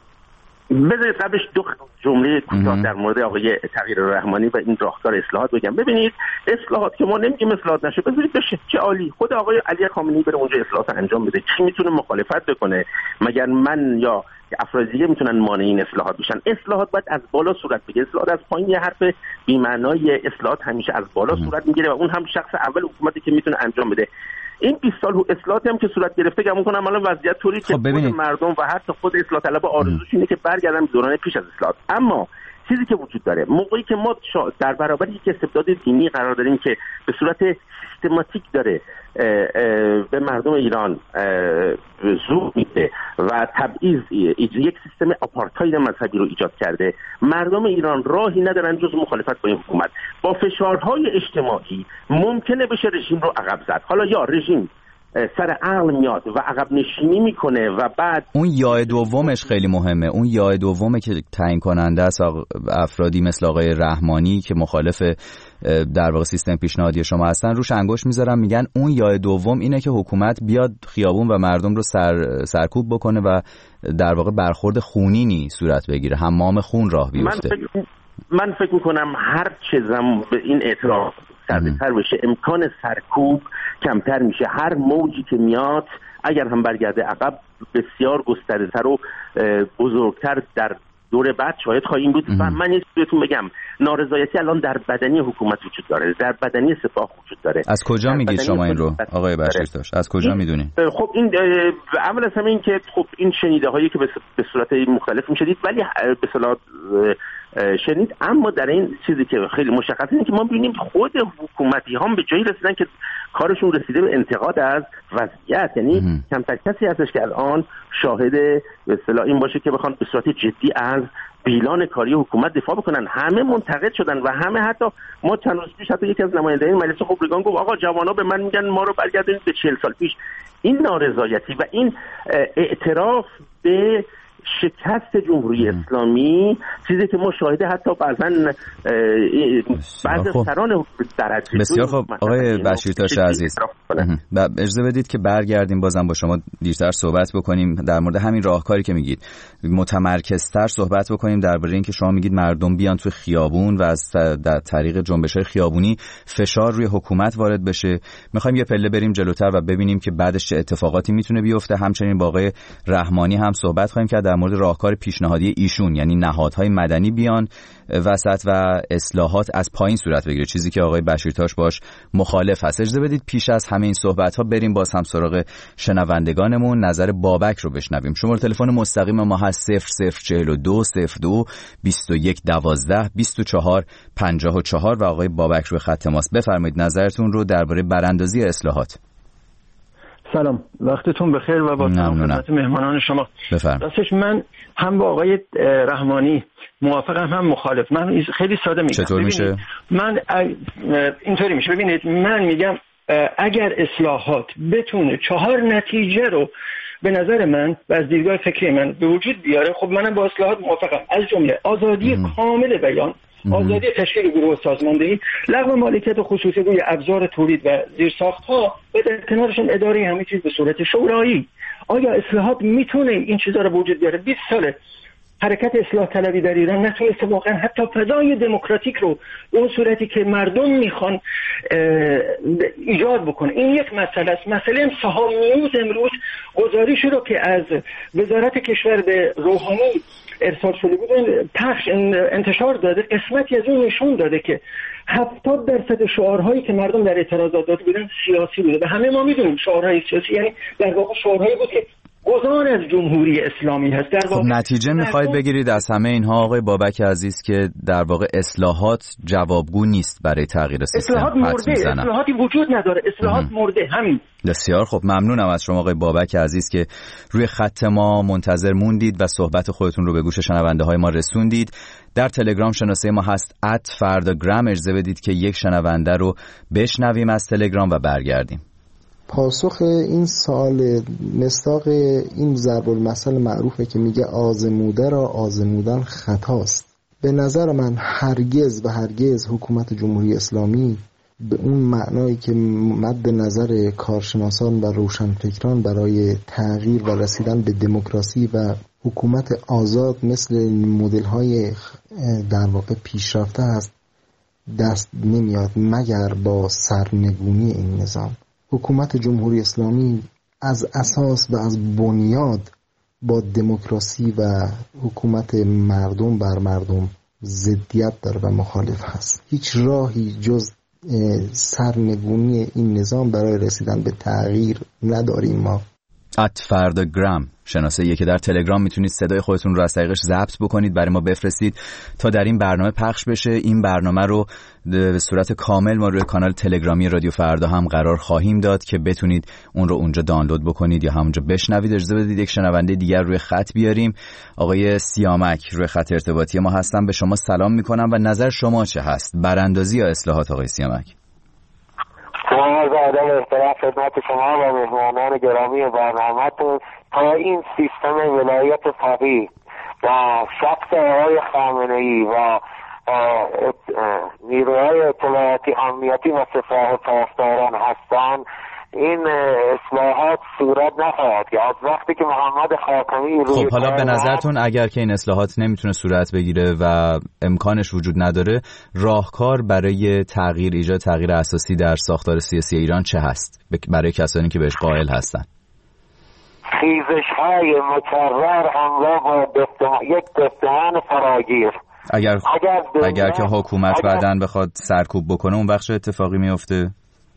بذارید قبلش دو جمله کوتاه در مورد آقای تغییر رحمانی و این راهکار اصلاحات بگم. ببینید اصلاحات که ما نمیگیم اصلاحات نشه، بذارید بشه، چه عالی، خود آقای علی خامنه‌ای بره اونجا اصلاحات انجام بده. کی میتونه مخالفت بکنه؟ مگر من یا افراد دیگه میتونن مانع این اصلاحات بشن؟ اصلاحات باید از بالا صورت بگیره. اصلاحات از پایین یه حرف بی‌معنای، اصلاحات همیشه از بالا صورت میگیره و اون هم شخص اول حکومتی که میتونه انجام بده. این 20 سال اصلاحاتی هم که صورت گرفته، گمون کنم الان وضعیت طوری که خود مردم و حتی خود اصلاح طلبا آرزوش اینه که برگردن به دوران پیش از اصلاحات. اما چیزی که وجود داره موقعی که ما در برابر یک استبداد دینی قرار داریم که به صورت سیستماتیک داره به مردم ایران زور میده و تبعیض، یک سیستم آپارتاید مذهبی رو ایجاد کرده، مردم ایران راهی ندارن جز مخالفت با این حکومت. با فشارهای اجتماعی ممکنه بشه رژیم رو عقب زد. حالا یا رژیم سر عقل میاد و عقب نشینی میکنه و بعد اون یای دومش خیلی مهمه. اون یای دومه که تعیین کننده است. افرادی مثل آقای رحمانی که مخالف در واقع سیستم پیشنهادی شما هستن روش انگشت میذارن، میگن اون یای دوم اینه که حکومت بیاد خیابون و مردم رو سرکوب بکنه و در واقع برخورد خونینی صورت بگیره، حمام خون راه بیفته. من فکر میکنم هر چه به این اعتراض سردتر بشه امکان سرکوب کمتر میشه. هر موجی که میاد اگر هم برگرده عقب بسیار گسترده‌تر و بزرگتر در دور بعد شاید خواهیم بود. و من یه بهتون بگم نارضایتی الان در بدنی حکومت وجود داره، در بدنی سپاه وجود داره. از کجا میگید شما این رو آقای بشیرتاش؟ از کجا میدونید؟ خب این اول از همه این که خب این شنیده هایی که به صورت مختلف میشدید ولی به اصطلاح شنید، اما در این چیزی که خیلی مشخصه اینه که ما ببینیم خود حکومتی هم به جایی رسیدن که کارشون رسیده به انتقاد از وضعیت. یعنی کمتر کسی هستش که الان شاهد به اصطلاح این باشه که بخوان به صورت جدی از بیلان کاری حکومت دفاع بکنن. همه منتقد شدن و همه، حتی ما چند روز پیش حتی یکی از نمایندگان مجلس خبرگان گفت آقا جوانا به من میگن ما رو برگردونید به 40 سال پیش. این نارضایتی و این اعتراف به شکست جمهوری اسلامی، چیزی که ما شاهده حتی بعضی سران درجه. بسیار خب آقای بشیرتاش عزیز، اجازه بدید که برگردیم بازم با شما دیرتر صحبت بکنیم در مورد همین راهکاری که میگید، متمرکزتر صحبت بکنیم درباره اینکه شما میگید مردم بیان تو خیابون و از در طریق جنبش‌های خیابونی فشار روی حکومت وارد بشه. میخوایم یه پله بریم جلوتر و ببینیم که بعدش چه اتفاقاتی میتونه بیفته. همچنین با آقای رحمانی هم صحبت خواهیم کرد در مورد راهکار پیشنهادی ایشون، یعنی نهادهای مدنی بیان وسط و اصلاحات از پایین صورت بگیره، چیزی که آقای بشیرتاش باش مخالف هست. اجازه بدید پیش از همه این صحبت‌ها بریم باز هم سراغ شنوندگانمون، نظر بابک رو بشنویم. شماره تلفن مستقیم ما هست 0042 02 21 12 24 54 و آقای بابک رو خط ماست. بفرمایید نظرتون رو درباره براندازی اصلاحات. سلام، وقتتون بخیر و با خدمت مهمانان شما. راستش من هم با آقای رحمانی موافقم هم مخالف. من خیلی ساده میگم. چطور میشه؟ من اینطوری میشه. ببینید من میگم اگر اصلاحات بتونه 4 نتیجه رو به نظر من و از دیدگاه فکری من به وجود بیاره، خب منم با اصلاحات موافقم. از جمله آزادی کامل بیان، آزادی تشکیل گروه و سازماندهی، لغو مالکیت خصوصی روی ابزار تولید و زیرساخت‌ها و در کنارشون اداره همه چیز به صورت شورایی. آیا اصلاحات میتونه این چیزا رو به وجود بیاره؟ 20 ساله حرکت اصلاح طلبی در ایران نتونسته واقعا حتی فضای دموکراتیک رو اون صورتی که مردم میخوان ایجاد بکنه. این یک مسئله است. مسئله سهام نیوز امروز گزارشی رو که از وزارت کشور به روحانی ارسال شده بود انتشار داده، قسمتی از اون نشون داده که 70% شعارهایی که مردم در اعتراضات داده بودن سیاسی بوده و همه ما میدونیم شعارهای سیاسی یعنی در واقع شعارهایی بود که گذار از جمهوری اسلامی هست. در واقع نتیجه میخواید بگیرید از همه اینها آقای بابک عزیز که در واقع اصلاحات جوابگو نیست برای تغییر سیستم؟ اصلاحات مرده، اصلاحاتی وجود نداره، اصلاحات مرده. همین. بسیار خب، ممنونم از شما آقای بابک عزیز که روی خط ما منتظر موندید و صحبت خودتون رو به گوش شنونده های ما رسوندید. در تلگرام شناسه ما هست @فرdagram. اجازه بدید که یک شنونده رو بشنویم از تلگرام و برگردیم. پاسخ این سوال مصداق این ضرب المثل معروفه که میگه آزموده را آزمودن خطاست. به نظر من هرگز و هرگز حکومت جمهوری اسلامی به اون معنایی که مد نظر کارشناسان و روشنفکران برای تغییر و رسیدن به دموکراسی و حکومت آزاد مثل مدل‌های در واقع پیشرفته است دست نمیاد مگر با سرنگونی این نظام. حکومت جمهوری اسلامی از اساس و از بنیاد با دموکراسی و حکومت مردم بر مردم ضدیت داره و مخالف هست. هیچ راهی جز سرنگونی این نظام برای رسیدن به تغییر نداریم ما. @فرdagram شناسه‌ایه که در تلگرام میتونید صدای خودتون رو از طریقش ضبط بکنید، برای ما بفرستید تا در این برنامه پخش بشه. این برنامه رو به صورت کامل ما روی کانال تلگرامی رادیو فردا هم قرار خواهیم داد که بتونید اون رو اونجا دانلود بکنید یا همونجا بشنوید. اجازه بدید یک شنونده دیگر روی خط بیاریم. آقای سیامک روی خط ارتباطی ما هستن. به شما سلام میکنم و نظر شما چه هست؟ براندازی یا اصلاحات آقای سیامک؟ عرض ادب و احترام خدمت شما و مهمانان گرامی برنامه‌تون. تا این سیستم ولایت فقیه و شخص آقای خامنه‌ای و نیروهای اطلاعاتی امنیتی و سپاه پاسداران هستند، این اصلاحات صورت نخواهد گرفت. وقتی که محمد خاتمی خب حالا به نظرتون اگر که این اصلاحات نمیتونه صورت بگیره و امکانش وجود نداره، راهکار برای تغییر، ایجاد تغییر اساسی در ساختار سیاسی ایران چه هست برای کسانی که بهش قائل هستن؟ خیزش‌های مکرر همراه با یک گفتمان فراگیر. اگر که حکومت بعداً بخواد سرکوب بکنه، اون وقت چه اتفاقی میفته؟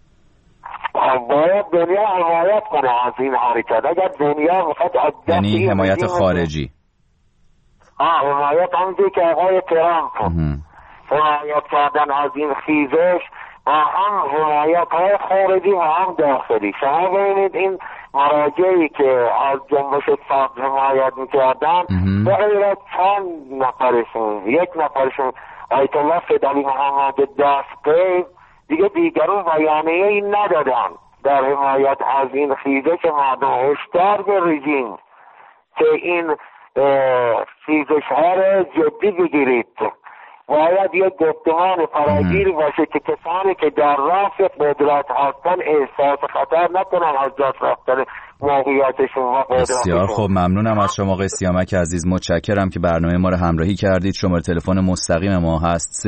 باید دنیا حمایت کنه از این حرکت. اگر دنیا میخواد یعنی حمایت خارجی، حمایت همونجوری که آقای ترامپ حمایت کردن از این خیزش و هم حمایت های خارجی و هم داخلی. شما ببینید این مراجعی که از جنبش سبز حمایت میکردن به غیر از چند نفرشون، یک نفرشون آیت الله فدلی محمد دستقیب، دیگرون بیانیه این ندادن در حمایت از این خیزش مردم. هشدار به رژیم که این خیزش ها رو جدی بگیرید. باید یه گفتمان فراگیری باشه که کسانی که در رأس قدرت هستن احساس خطر نکنن از دست رفتن موقعیتشون و قدرتشون. بسیار خوب، ممنونم از شما آقای سیامک عزیز، متشکرم که برنامه ما رو همراهی کردید. شماره تلفن مستقیم ما هست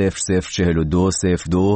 004202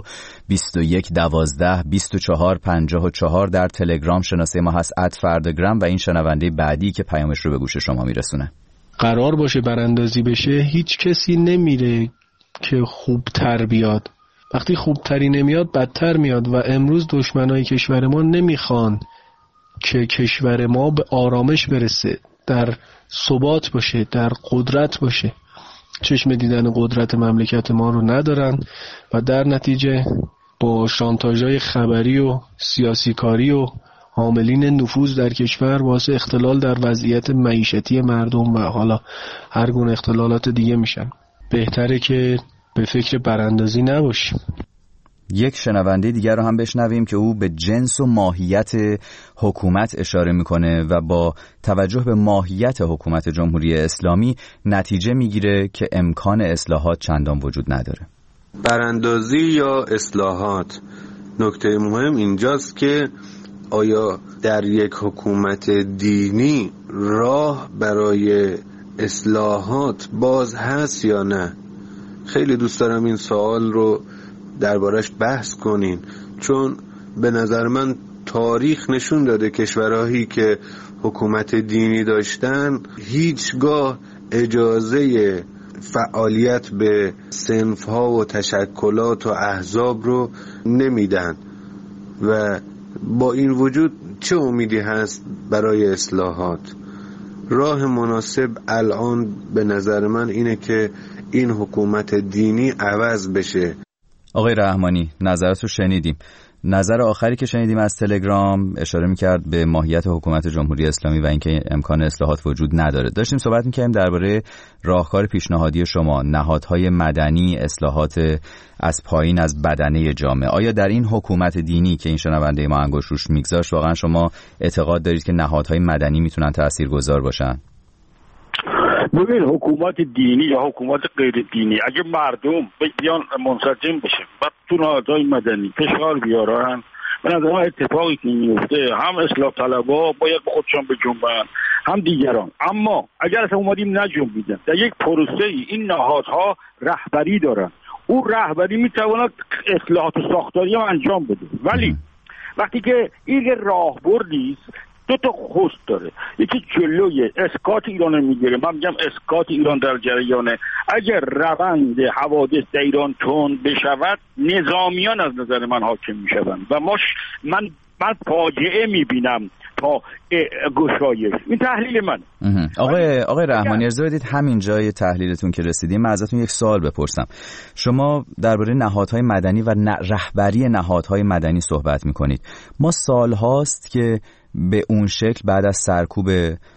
2112 24 54. در تلگرام شناسه ما هست @فردگرام و این شنونده بعدی که پیامش رو به گوش شما میرسونه. قرار باشه براندازی بشه، هیچ کسی نمیره که خوبتر بیاد. وقتی خوبتری نمیاد بدتر میاد و امروز دشمنای کشور ما نمیخوان که کشور ما به آرامش برسه، در ثبات باشه، در قدرت باشه. چشم دیدن قدرت مملکت ما رو ندارن و در نتیجه با شانتاژهای خبری و سیاسی کاری و عاملین نفوذ در کشور واسه اختلال در وضعیت معیشتی مردم و حالا هر گونه اختلالات دیگه میشن. بهتره که به فکر براندازی نباشیم. یک شنونده دیگر رو هم بشنویم که او به جنس و ماهیت حکومت اشاره میکنه و با توجه به ماهیت حکومت جمهوری اسلامی نتیجه میگیره که امکان اصلاحات چندان وجود نداره. براندازی یا اصلاحات، نکته مهم اینجاست که آیا در یک حکومت دینی راه برای اصلاحات باز هست یا نه؟ خیلی دوست دارم این سوال رو دربارش بحث کنین، چون به نظر من تاریخ نشون داده کشورهایی که حکومت دینی داشتن هیچگاه اجازه فعالیت به صنف‌ها و تشکلات و احزاب رو نمیدن و با این وجود چه امیدی هست برای اصلاحات؟ راه مناسب الان به نظر من اینه که این حکومت دینی عوض بشه. آقای رحمانی، نظرت رو شنیدیم. نظر آخری که شنیدیم از تلگرام اشاره میکرد به ماهیت حکومت جمهوری اسلامی و اینکه امکان اصلاحات وجود نداره. داشتیم صحبت میکردیم درباره راهکار پیشنهادی شما، نهادهای مدنی، اصلاحات از پایین از بدنه جامعه. آیا در این حکومت دینی که این شنونده ما انگشت روش میگذاشت واقعا شما اعتقاد دارید که نهادهای مدنی میتونن تاثیرگذار باشن؟ ببین، حکومت دینی یا حکومت غیر دینی اگه مردم بیان منسجم بشه و تو نهادهای مدنی فشار بیارن، به نظر من اتفاقی که میفته هم اصلاح طلبها باید به خودشان بجنبن هم دیگران. اما اگر اصلا اومدیم نجنبیدن، در یک پروسه این نهادها رهبری دارن، اون رهبری میتواند اصلاحات ساختاری هم انجام بده. ولی وقتی که این راهبردی دو تا خست داره، یکی جلوی اسقاط ایران میگیره، من میگم اسقاط ایران در جریانه. اگر روند حوادث در ایران تند بشود، نظامیان از نظر من حاکم میشوند و من فاجعه میبینم تا گشایش. این تحلیل من. آقای رحمانی، اجازه بدید همین جای تحلیلتون که رسیدیم من ازتون یک سوال بپرسم. شما درباره نهادهای مدنی و رهبری نهادهای مدنی صحبت میکنید. ما سالهاست که به اون شکل بعد از سرکوب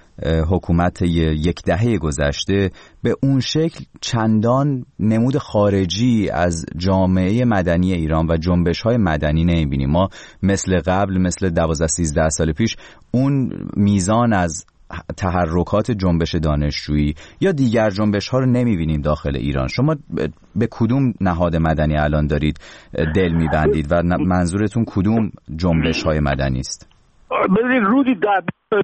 حکومت یک دهه گذشته به اون شکل چندان نمود خارجی از جامعه مدنی ایران و جنبش‌های مدنی نمی‌بینیم. ما مثل قبل، مثل 12-13 سال پیش اون میزان از تحرکات جنبش دانشجویی یا دیگر جنبش‌ها رو نمی‌بینیم داخل ایران. شما به کدوم نهاد مدنی الان دارید دل می‌بندید و منظورتون کدوم جنبش‌های مدنی است؟ ببینید، رودی در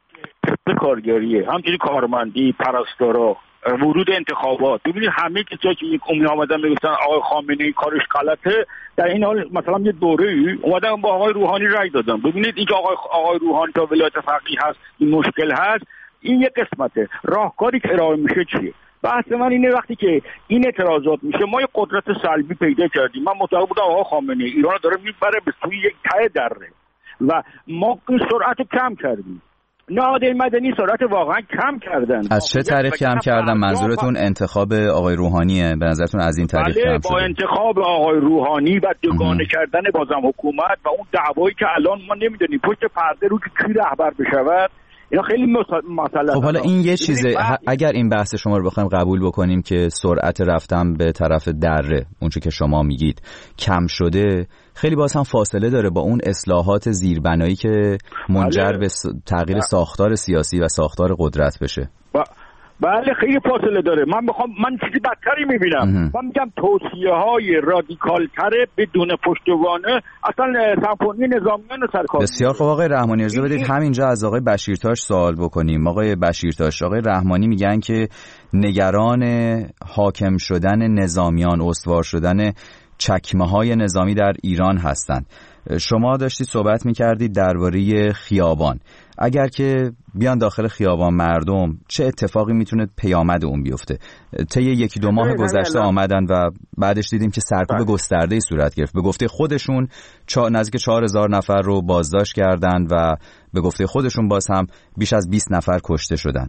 کارگریه، همچنین کارمندی، پرستارا، ورود انتخابات. ببینید همه کسایی که می آمدن میگفتن آقای خامنه‌ای کارش غلطه، در این حال مثلا یه دوره‌ای اومدن با آقای روحانی رای دادن. ببینید اینکه آقای روحانی تا ولایت فقیه هست این مشکل هست، این یک قسمته. راهکاری که ارائه میشه چیه؟ بحث من اینه وقتی که این اعتراضات میشه ما یه قدرت سلبی پیدا کردیم. من معتقد بودم آقا خامنه‌ای ایران داره میبره به سوی یک ته دره و ما این سرعت رو کم کردیم. نهادهای مدنی سرعت واقعا کم کردن. از چه طریق کم کردن؟ منظورتون انتخاب آقای روحانیه؟ به نظرتون از این طریق کم شده؟ با انتخاب آقای روحانی و دوگانه کردن بازم حکومت و اون دعوایی که الان ما نمیدونیم پشت پرده رو که کی رهبر بشود، اینا خیلی مسئله. خب حالا این یه چیزه، اگر این بحث شما رو بخوایم قبول بکنیم که سرعت رفتن به طرف دره اونچه که شما میگید کم شده، خیلی باز هم فاصله داره با اون اصلاحات زیربنایی که منجر به تغییر ساختار سیاسی و ساختار قدرت بشه. بله خیلی فاصله داره. من چیزی بدتری میبینم. من میگم توصیه های رادیکال تره بدون پشتوانه اصلا سمفونی نظامیان رو سرکار. بسیار خوب آقای رحمانی، اجازه بدید همینجا از آقای بشیرتاش سوال بکنیم. آقای بشیرتاش، آقای رحمانی میگن که نگران حاکم شدن نظامیان، استوار شدن چکمه‌های نظامی در ایران هستند. شما داشتید صحبت می‌کردید درباره خیابان. اگر که بیان داخل خیابان مردم، چه اتفاقی میتونه پیامد اون بیفته؟ طی یکی دو ماه گذشته آمدن و بعدش دیدیم که سرکوب گسترده‌ای صورت گرفت. به گفته خودشون نزدیک 4000 نفر رو بازداشت کردند و به گفته خودشون باز هم بیش از 20 نفر کشته شدن.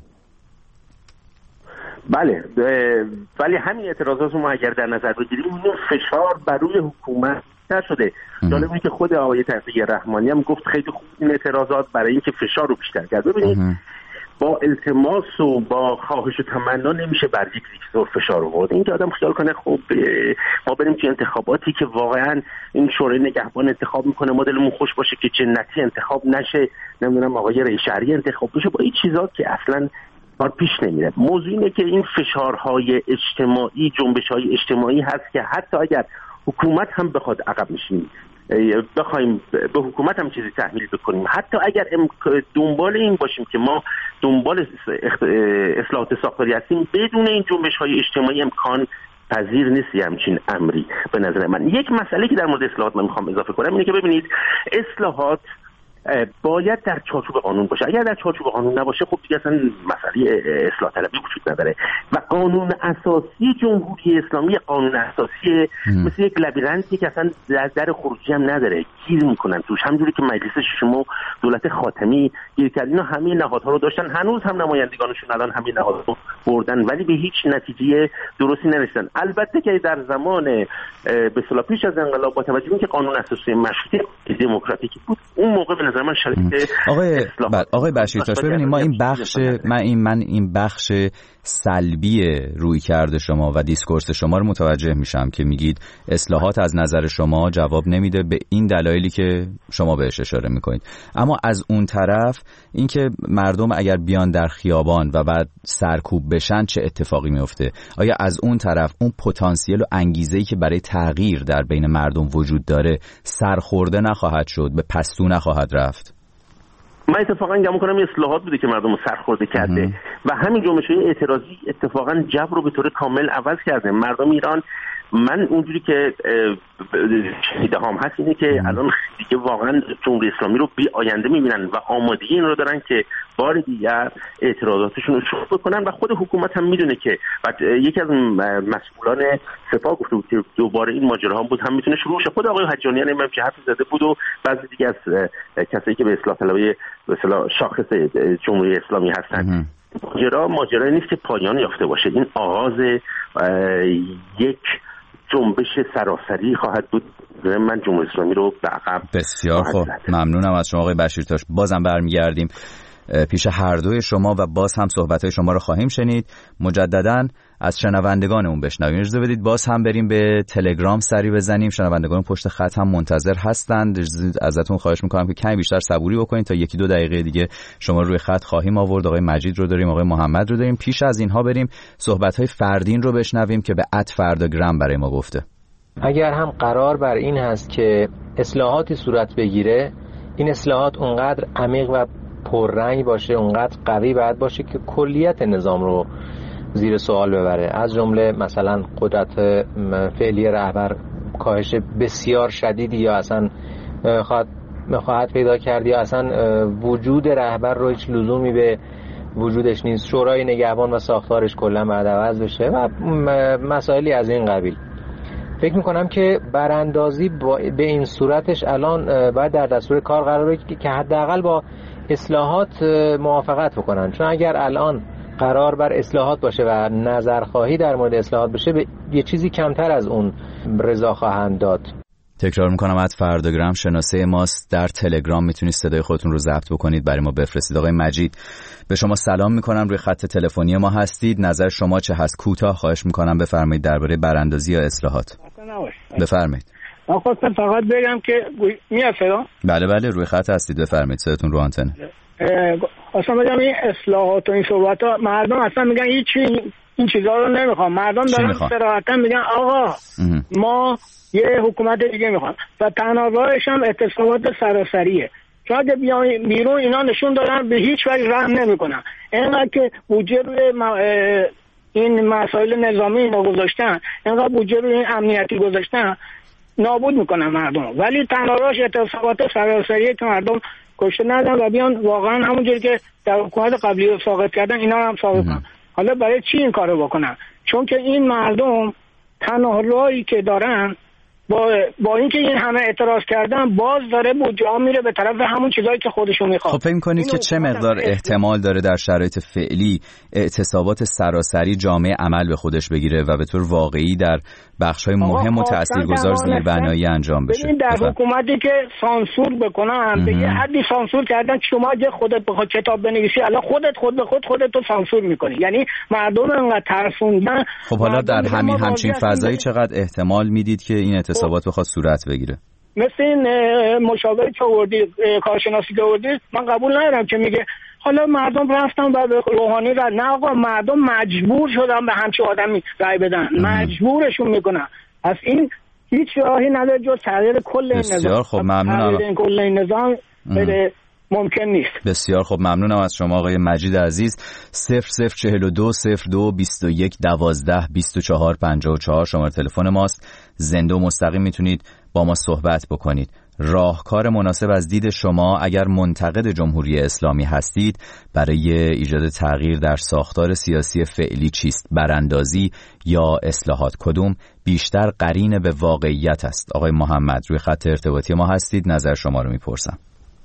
بله، ولی همین اعتراضات ما اگر در نظر بگیریم این فشار بر روی حکومت شده. جالب اینه که خود آقای تقی رحمانی هم گفت خیلی خوب این اعتراضات برای اینکه فشار رو بیشتر کرد. ببینید با التماس و با خواهش و تمنا نمیشه بر یک زور فشار آورد. اینکه آدم خیال کنه خب ما بریم که انتخاباتی که واقعا این شورای نگهبان انتخاب میکنه ما دلمون خوش باشه که جنتی انتخاب نشه، نمیدونم آقای رئیس شهری انتخاب بشه، با این چیزا که اصلا کار پیش نمیره. موضوع اینه که این فشارهای اجتماعی، جنبش‌های اجتماعی هست که حتی اگر حکومت هم بخواد عقب نشینی بخوایم به حکومت هم چیزی تحمیل بکنیم، حتی اگر دنبال این باشیم که ما دنبال اصلاحات ساختاری هستیم، بدون این جنبش‌های اجتماعی امکان پذیر نیست همچین امری. به نظر من یک مسئله که در مورد اصلاحات من میخوام اضافه کنم اینه که ببینید اصلاحات باید در چارچوب قانون باشه. اگر در چارچوب قانون نباشه خب دیگه اصلا مسئله اصلاح طلبی وجود نداره. و قانون اساسی جمهوری اسلامی قانون اساسی مثل یک لبیرنتی که اصلا در خروجی هم نداره، گیر میکنن توش. همونجوری که مجلس ششم دولت خاتمی گیر کرد، اینا همه نهادها رو داشتن، هنوز هم نمایندگانشون الان همه نهادها رو بردن ولی به هیچ نتیجه درستی نرسیدن. البته که در زمان به اصطلاح پیش از انقلاب با توجه به اینکه قانون اساسی مشروطه دموکراتیکی بود، اون موقع به نظر من شرایط آقای بشیرتاش ببینید ما این بخش سلبی روی کرده شما و دیسکورس شما رو متوجه میشم که میگید اصلاحات از نظر شما جواب نمیده به این دلایلی که شما بهش اشاره میکنید، اما از اون طرف اینکه مردم اگر بیان در خیابان و بعد سرکوب بشن چه اتفاقی میفته؟ آیا از اون طرف اون پتانسیل و انگیزه‌ای که برای تغییر در بین مردم وجود داره سرخورده نخواهد شد، به پستو نخواهد رفت؟ من اتفاقا گمان کنم اصلاحات بوده که مردم رو سرخورده کرده و همین جنبش‌های اعتراضی اتفاقا جو رو به طور کامل عوض کرده. مردم ایران، من اونجوری که شنیده هم هست اینه که الان دیگه واقعا جمهوری اسلامی رو بی آینده میبینن و آمادگی این رو دارن که بار دیگر اعتراضاتشون رو شروع بکنن و خود حکومت هم میدونه که یکی از مسئولان سپاه گفته بود که دوباره این ماجراها بود هم میتونه شروع شه. خود آقای حجانیان هم که حرف زده بود و بعضی دیگه از کسایی که به اصلاح طلبی به اصطلاح شاخص جمهوری اسلامی هستن. ماجرا نیست که پایان یافته باشه، این آغاز یک جنبش سراسری خواهد بود. من جمهوری اسلامی رو به عقب. بسیار خوب، ممنونم از شما آقای بشیرتاش. بازم برمیگردیم پیش هر دوی شما و باز هم صحبت‌های شما رو خواهیم شنید. مجدداً از شنوندگانمون بشنویم. اجازه بدید باز هم بریم به تلگرام سری بزنیم. شنوندگان پشت خط هم منتظر هستند. ازتون خواهش می‌کنم که کمی بیشتر صبوری بکنید تا یکی دو دقیقه دیگه شما رو روی خط خواهیم آورد. آقای مجید رو داریم، آقای محمد رو داریم. پیش از اینها بریم صحبت‌های فردین رو بشنویم که به @فرداگرام برای ما گفته. اگر هم قرار بر این هست که اصلاحاتی صورت بگیره، این اصلاحات اونقدر عمیق و پررنگ باشه، اونقدر قوی باید باشه که کلیت نظام رو زیر سوال ببره، از جمله مثلا قدرت فعلی رهبر کاهش بسیار شدیدی یا اصلا خواهد پیدا کرد یا اصلا وجود رهبر رو هیچ لزومی به وجودش نیست، شورای نگهبان و ساختارش کلا باید عوض بشه و مسائلی از این قبیل. فکر میکنم که براندازی به این صورتش الان باید در دستور کار قرار بگیره که حداقل با اصلاحات موافقت بکنن، چون اگر الان قرار بر اصلاحات باشه و نظرخواهی در مورد اصلاحات بشه به یه چیزی کمتر از اون رضا خواهند داد. تکرار میکنم @فرداگرام شناسه ماست، در تلگرام میتونید صدای خودتون رو ضبط بکنید برای ما بفرستید. آقای مجید به شما سلام میکنم، روی خط تلفنی ما هستید، نظر شما چه هست؟ کوتاه خواهش میکنم بفرمایید درباره براندازی یا اصلاحات. بفرمایید. من خواستم فقط بگم که میاد صدا؟ بله روی خط هستید، بفرمایید، صداتون رو آنتنه. اصلا بگم این اصلاحات و این صحبت‌ها مردم اصلا میگن هیچی این چیزا رو نمیخوام. مردم دارن صراحتا میگن آقا ما یه حکومت دیگه میخوام و تنها راهش هم اعتصابات سراسریه. چون اگه بیان بیرون اینا نشون دادن به هیچ وجه رحم نمیکنن. اینقدر که بودجه روی این مسائل نظامی اینا گذاشتن، اینقدر بودجه روی این امنیتی گذاشتن، نابود میکنن مردم. ولی تنها راهش اعتصابات سراسریه که مردم کشته ندن و بیان واقعا همونجوری که در حکومت قبلی رو ساقط کردن اینا هم ساقط کنن. حالا برای چی این کارو بکنن؟ چون که این مردم تنها راهی که دارن با اینکه این همه اعتراض کردن باز داره بودجه ها میره به طرف همون چیزایی که خودشون میخواد. خب فکر می‌کنید که چه مقدار احتمال داره در شرایط فعلی اعتصابات سراسری جامعه عمل به خودش بگیره و به طور واقعی در بخش‌های مهم و تاثیرگذار زیربنایی انجام بشه؟ ببین در حکومتی که سانسور بکنن به یه حدی سانسور کردن که شما اگه خودت بخواد کتاب بنویسی الان خود به خودت رو سانسور می‌کنی. یعنی مردم انقدر ترسوندن. خب حالا در همچین فضایی چقدر احتمال میدید که این اعتصابات بخواد صورت بگیره؟ مثل این مشاوره که آوردی، کارشناسی که آوردی، من قبول ندارم که میگه حالا مردم رفتن و به روحانی رای. نه آقا، مردم مجبور شدن به همچین آدمی رای بدن. مجبورشون میکنن. از این هیچ راهی نداره جز تغییر کل این نظام. بسیار خب ممنونم. تغییر کل این نظام ممکن نیست. بسیار خب ممنونم از شما آقای مجید عزیز. 0042 02 21 12 24 54 شماره تلفن ماست. زنده و مستقیم میتونید با ما صحبت بکنید. راهکار مناسب از دید شما اگر منتقد جمهوری اسلامی هستید برای ایجاد تغییر در ساختار سیاسی فعلی چیست؟ براندازی یا اصلاحات؟ کدوم بیشتر قرین به واقعیت است؟ آقای محمد روی خط ارتباطی ما هستید، نظر شما رو میپرسم.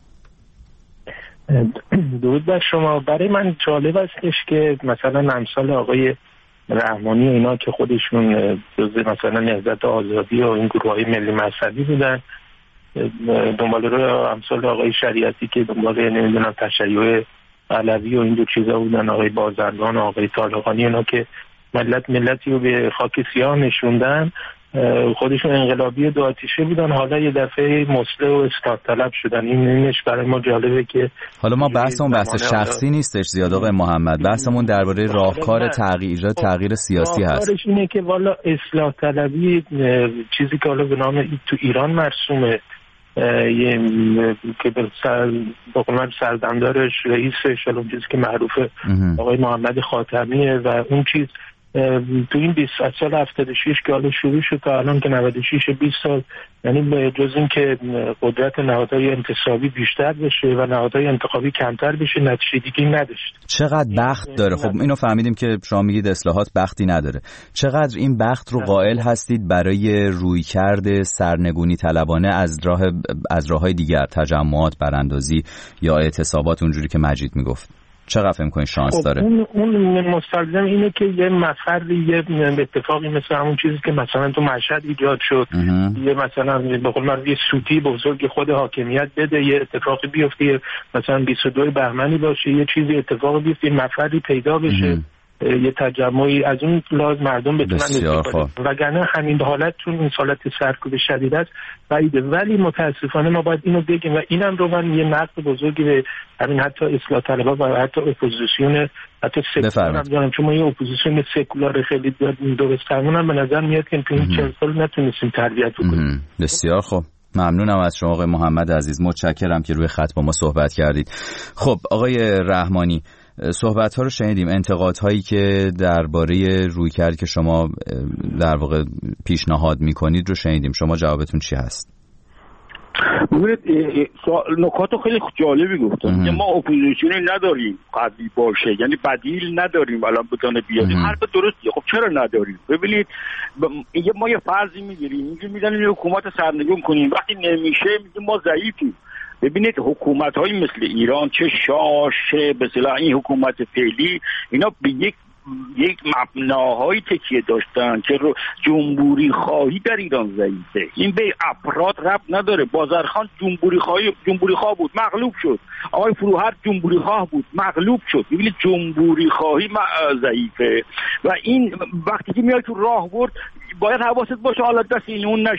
درود بر شما. برای من جالب استش که مثلا امثال آقای رحمانی اینا که خودشون جزء مثلا نهضت آزادی و این گروه‌های ملی مذهبی بودن، دنبال رو امثال آقای شریعتی که دنبال نمیدونم تشیع علوی و این دو چیزا بودن، آقای بازرگان و آقای طالقانی اینا که ملتی رو به خاک سیاه نشوندن، خودشون انقلابی دو آتیشه بودن، حالا یه دفعه مصلح و اصلاح طلب شدن. اینش برای ما جالبه که حالا ما بحثمون بحث شخصی نیستش زیاد آقای محمد، بحثمون درباره راهکار تغییر سیاسی هست. راهکارش اینه که والا اصلاح طلبی چیزی که حالا به نام تو ایران مرسومه، که به سردمدارش رئیسش اون چیزی که معروفه آقای محمد خاتمیه و اون چیز تو این 20 سال 76 که حالا شروع شد تا الان که 96 20 سال، یعنی به جز این که قدرت نهادهای انتصابی بیشتر بشه و نهادهای انتخابی کمتر بشه نتیجه دیگه نداشت. چقدر بخت داره؟ خب اینو فهمیدیم که شما میگید اصلاحات بختی نداره. چقدر این بخت رو قائل هستید برای رویکرد سرنگونی طلبانه از راههای دیگر، تجمعات، براندازی یا اعتصابات اونجوری که مجید میگفت؟ چقدر فهم کنید شانس داره؟ اون مستلزم اینه که یه مفری، یه اتفاقی مثل همون چیزی که مثلا تو مشهد ایجاد شد، یه مثلا به قول معروف یه سوتی بزرگ خود حاکمیت بده، یه اتفاقی بیفته، مثلا 22 بهمنی باشه، یه چیزی اتفاق بیفته، یه مفری پیدا بشه، یه تجمعی از اون لازم مردم بتونن استفاده کنن. وگرنه همین حالت چون این حالت سرکوب شدید است بعیده. ولی متاسفانه ما باید اینو بگیم و اینم رو من یه نقد بزرگی به همین حتی اصلاح طلبها و حتی اپوزیسیون حتی سکولار هم، چون ما یه اپوزیسیون سکولار خیلی درست درمون به نظر میاد که تو این 40 سال نتونستیم تربیت کنیم. بسیار خوب، ممنونم از شما آقای محمد عزیز، متشکرم که روی خط با ما صحبت کردید. خب آقای رحمانی، صحبت ها رو شنیدیم، انتقاد هایی که درباره رویکردی که شما در واقع پیشنهاد میکنید رو شنیدیم. شما جوابتون چی هست؟ نکات خیلی جالبی گفتن. ما اپوزیسیونی نداریم قبلی باشه، یعنی بدیل نداریم الان بتونه بیاد. حرف درستیه. خب چرا نداریم؟ ببینید ما یه فرضی میگیریم، میگن حکومت سرنگون کنیم، وقتی نمیشه میگیم ما ضعیفیم. ببینید حکومت‌های مثل ایران چه شاه به اصطلاح این حکومت فعلی، اینا به یک مبناهای تکیه داشتن که جمهوری خواهی در ایران ضعیفه. این به افراد ربط نداره. بازرخان جمهوری خواه بود، مغلوب شد. آقای فروهر جمهوری خواه بود، مغلوب شد. ببینید جمهوری خواهی ضعیفه و این وقتی که میای تو راهبرد باید حواست باشه حالا دست این اون نشی.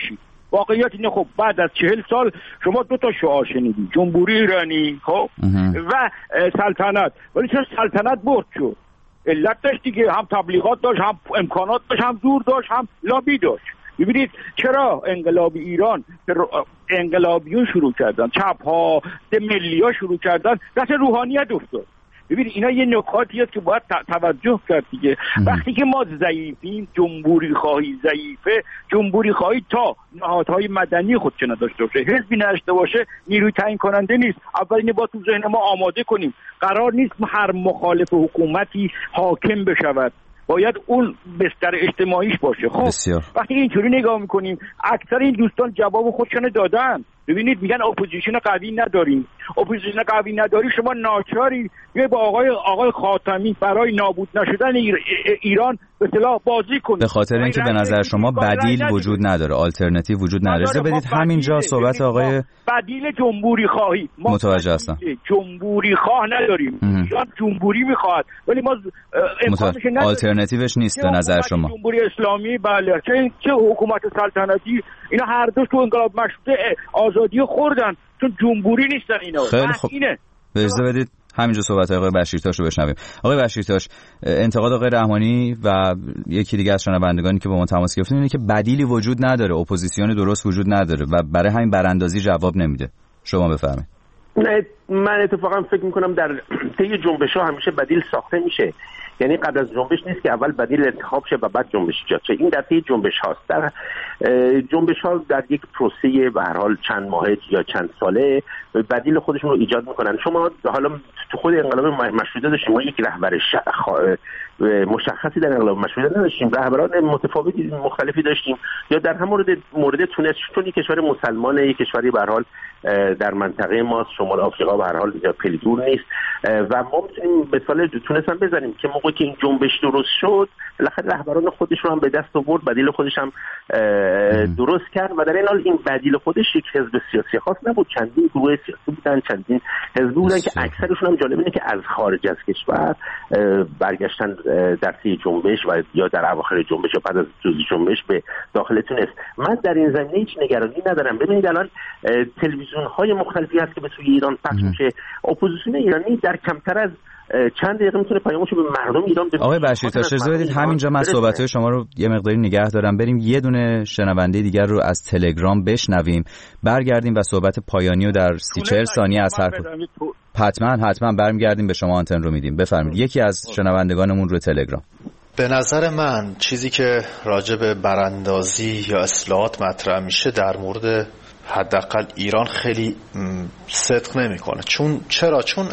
واقعیت اینه خب بعد از 40 سال شما 2 تا شعار شنیدید، جمهوری ایرانی خب و سلطنت، ولی چرا سلطنت برد شد؟ علت داشت دیگه، هم تبلیغات داشت، هم امکانات داشت، هم زور داشت، هم لابی داشت. ببینید چرا انقلاب ایران انقلابیون شروع کردن، چپ ها ملی ها شروع کردن، دست روحانیت افتاد. ببینید اینا یه نکاتی است که باید توجه کرد دیگه. وقتی که ما ضعیفیم، جمهوری خواهی ضعیفه، جمهوری خواهی تا نهادهای مدنی خودش نداشته باشه، حزبی نداشته باشه، نیروی تعیین کننده نیست. اول اینو با تو ذهن ما آماده کنیم، قرار نیست هر مخالف حکومتی حاکم بشود، باید اون بستر اجتماعیش باشه. خب بسیار. وقتی اینطوری نگاه میکنیم اکثر این دوستان جواب خودشون دادن. ببینید میگن اپوزیشن قوی نداریم، اپوزیشن قوی نداری، شما ناچاری یه با آقای خاتمی برای نابود نشدن ایران به اصطلاح بازی کنید، به خاطر اینکه به نظر شما بدیل وجود نداره، آلترناتیو وجود نداره. اجازه بدید همینجا صحبت آقای بدیل جمهوری خواهی متوجه هستم، جمهوری خواه نداریم، جمهوری میخواد ولی ما امکانش نداریم، آلترناتیوش نیست به نظر شما. جمهوری اسلامی بله، چه حکومت سلطنتی، اینا هر دو تو انقلاب مشروطه آزادی خوردن، چون جمهوری نیستن اینا. خیلی خوب، اجازه بدید همینجا صحبت آقای بشیرتاش رو بشنویم. آقای بشیرتاش، انتقاد آقای رحمانی و یکی دیگه از شنوندگانی که با ما تماس گرفتن اینه که بدیلی وجود نداره، اپوزیسیون درست وجود نداره و برای همین براندازی جواب نمیده. شما بفرمایید. نه، من اتفاقا فکر میکنم در طی جنبش‌ها همیشه بدیل ساخته میشه، یعنی قبل از جنبش نیست که اول بدیل انتخاب شه و بعد جنبش ایجاد شه. این در طی جنبش هاست. در جنبش ها در یک پروسه به هر حال چند ماهه یا چند ساله بدیل خودشون رو ایجاد میکنن. شما حالا تو خود انقلاب مشروطه داشتیم، ما یک رهبر مشخصی در انقلاب مشروطه نداشتیم، رهبران متفاوتی مختلفی داشتیم، یا در هم مورد تونس، چون یک کشور مسلمانه، یک کشوری به هر حال در منطقه ما شمال آفریقا به هر حال خیلی دور نیست و ما میتونیم مثال تونس هم بزنیم که موقعی که این جنبش درست شد بالاخره رهبران خودش رو هم به دست آورد، بدیل خودش هم درست کرد و در این حال این بدیل خودش یک حزب سیاسی خاص نبود، چندین گروه سیاسی بودن، چندین حزب بودن که اکثرشون هم جالب اینه که از خارج از کشور برگشتن در طی جنبش و یا در اواخر جنبش یا بعد از جنبش به داخل تونس. من در این زمینه هیچ نگرانی ندارم. ببینید الان تلویزیون‌های مختلفی هست که به سوی ایران پخش میشه، اپوزیسیون ایرانی در کمتر از چند دقیقه میتونه پیامشو به مردم ایران برسونه. آقای بشیرتاش اجازه بدید همینجا من صحبت‌های شما رو یه مقداری نگه دارم، بریم یه دونه شنونده دیگر رو از تلگرام بشنویم، برگردیم و صحبت پایانی رو در 30-40 ثانیه از حرف حتما برمیگردیم به شما آنتن رو میدیم. بفرمایید یکی از شنوندگانمون رو تلگرام. به نظر من چیزی که راجع به براندازی یا اصلاحات مطرح میشه در مورد حداقل ایران خیلی صدق نمیکنه. چون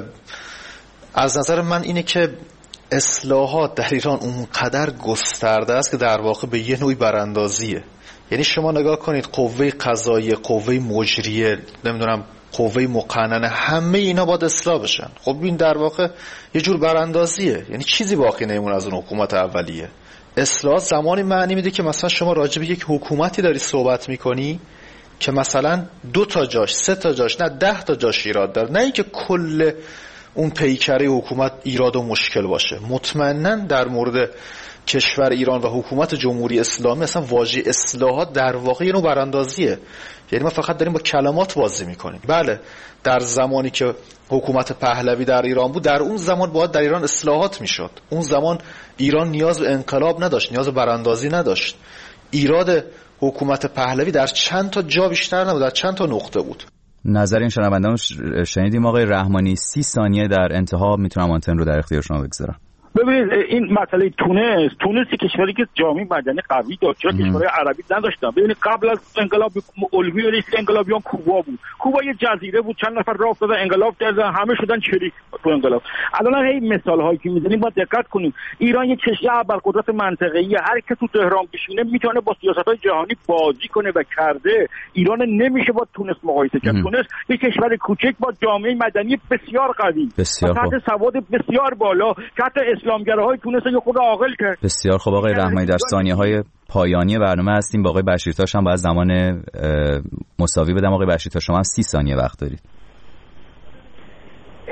از نظر من اینه که اصلاحات در ایران اونقدر گسترده است که در واقع به یه نوعی براندازیه. یعنی شما نگاه کنید قوه قضاییه، قوه مجریه، نمیدونم قوه مقننه، همه اینا باید اصلاح بشن. خب این در واقع یه جور براندازیه، یعنی چیزی باقی نمیمونه از اون حکومت اولیه. اصلاحات زمانی معنی میده که مثلا شما راجع به یک حکومتی داری صحبت میکنی که مثلا 2 تا جاش، 3 تا جاش، نه 10 تا جاش ایراد داره، نه اینکه کل اون پیکره حکومت ایراد و مشکل باشه. مطمئناً در مورد کشور ایران و حکومت جمهوری اسلامی اصلا واژه اصلاحات در واقع یه نوع براندازیه، یعنی ما فقط داریم با کلمات بازی میکنیم. بله در زمانی که حکومت پهلوی در ایران بود، در اون زمان باید در ایران اصلاحات میشد. اون زمان ایران نیاز به انقلاب نداشت، نیاز به براندازی نداشت. ایراد حکومت پهلوی در چند تا جا بیشتر نبود، در چند تا نقطه بود. نظر این شنونده‌مون شنیدیم. آقای رحمانی 30 ثانیه در انتها میتونم آنتن رو در اختیار شما بگذارم. ببینید این مسئله تونس کشوری که جامعه مدنی قوی داشت، چرا کشورهای عربی نداشتن. ببینید قبل از انقلاب علوی رئیس انقلابیان کوبا بود. کوبا یه جزیره بود، چند نفر راه افتادن انقلاب کردن، همه شدن شریک تو انقلاب. الان هی مثال هایی که میزنیم باید دقت کنیم. ایران یه کشور ابرقدرت منطقه‌ای، هر کی تو تهران بشینه میتونه با سیاست‌های جهانی بازی کنه و کرده. ایران نمیشه با تونس مقایسه کرد. تونس یه کشور کوچک با جامعه مدنی بسیار قوی، تحت سواد بسیار بالا، تحت اسلامگراهای تونس رو خود عاقل کرد. بسیار خوب آقای رحمانی، در ثانیه‌های پایانی برنامه هستیم. با آقای بشیرتاش هم باید زمان مساوی بدم. آقای بشیرتاش شما هم 30 ثانیه وقت دارید.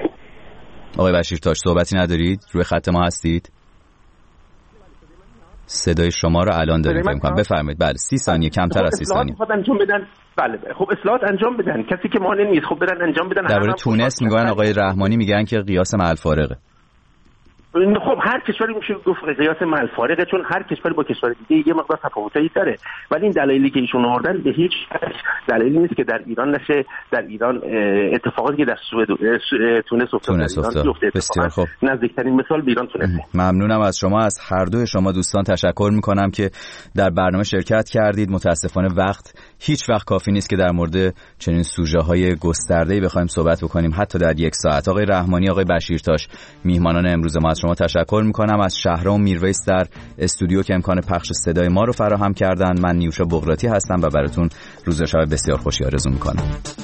آقای بشیرتاش صحبتی ندارید؟ روی خط ما هستید؟ صدای شما رو الان داریم فکر کنم. بفرمایید. بله 30 ثانیه، کمتر از 30 ثانیه. خب انجام بدن. بله خب اصلاحات انجام بدن، کسی که مانع نیست، خب برن انجام بدن. درباره تونس میگن آقای رحمانی میگن که قیاس مع الفارقه. خب هر کشوری میشه گفت قیاس مع الفارقه، چون هر کشوری با کشور دیگه یه مقدار تفاوتایی داره، ولی این دلایلی که ایشون آوردن به هیچ وجه دلیلی نیست که در ایران نشه. در ایران اتفاقاتی که در تونس افتاد. بسیار خوب. نزدیکترین مثال به ایران تونسه. ممنونم از شما، از هر دوی شما دوستان تشکر میکنم که در برنامه شرکت کردید. متاسفانه وقت هیچ وقت کافی نیست که در مورد چنین سوژه‌های گسترده‌ای بخوایم صحبت بکنیم، حتی در یک ساعت. آقای رحمانی، آقای بشیرتاش، میهمانان امروز ما، از شما تشکر میکنم. از شهرام میرویس در استودیو که امکان پخش صدای ما رو فراهم کردن. من نیوشا بغراتی هستم و براتون روز و شب بسیار خوشی آرزو میکنم.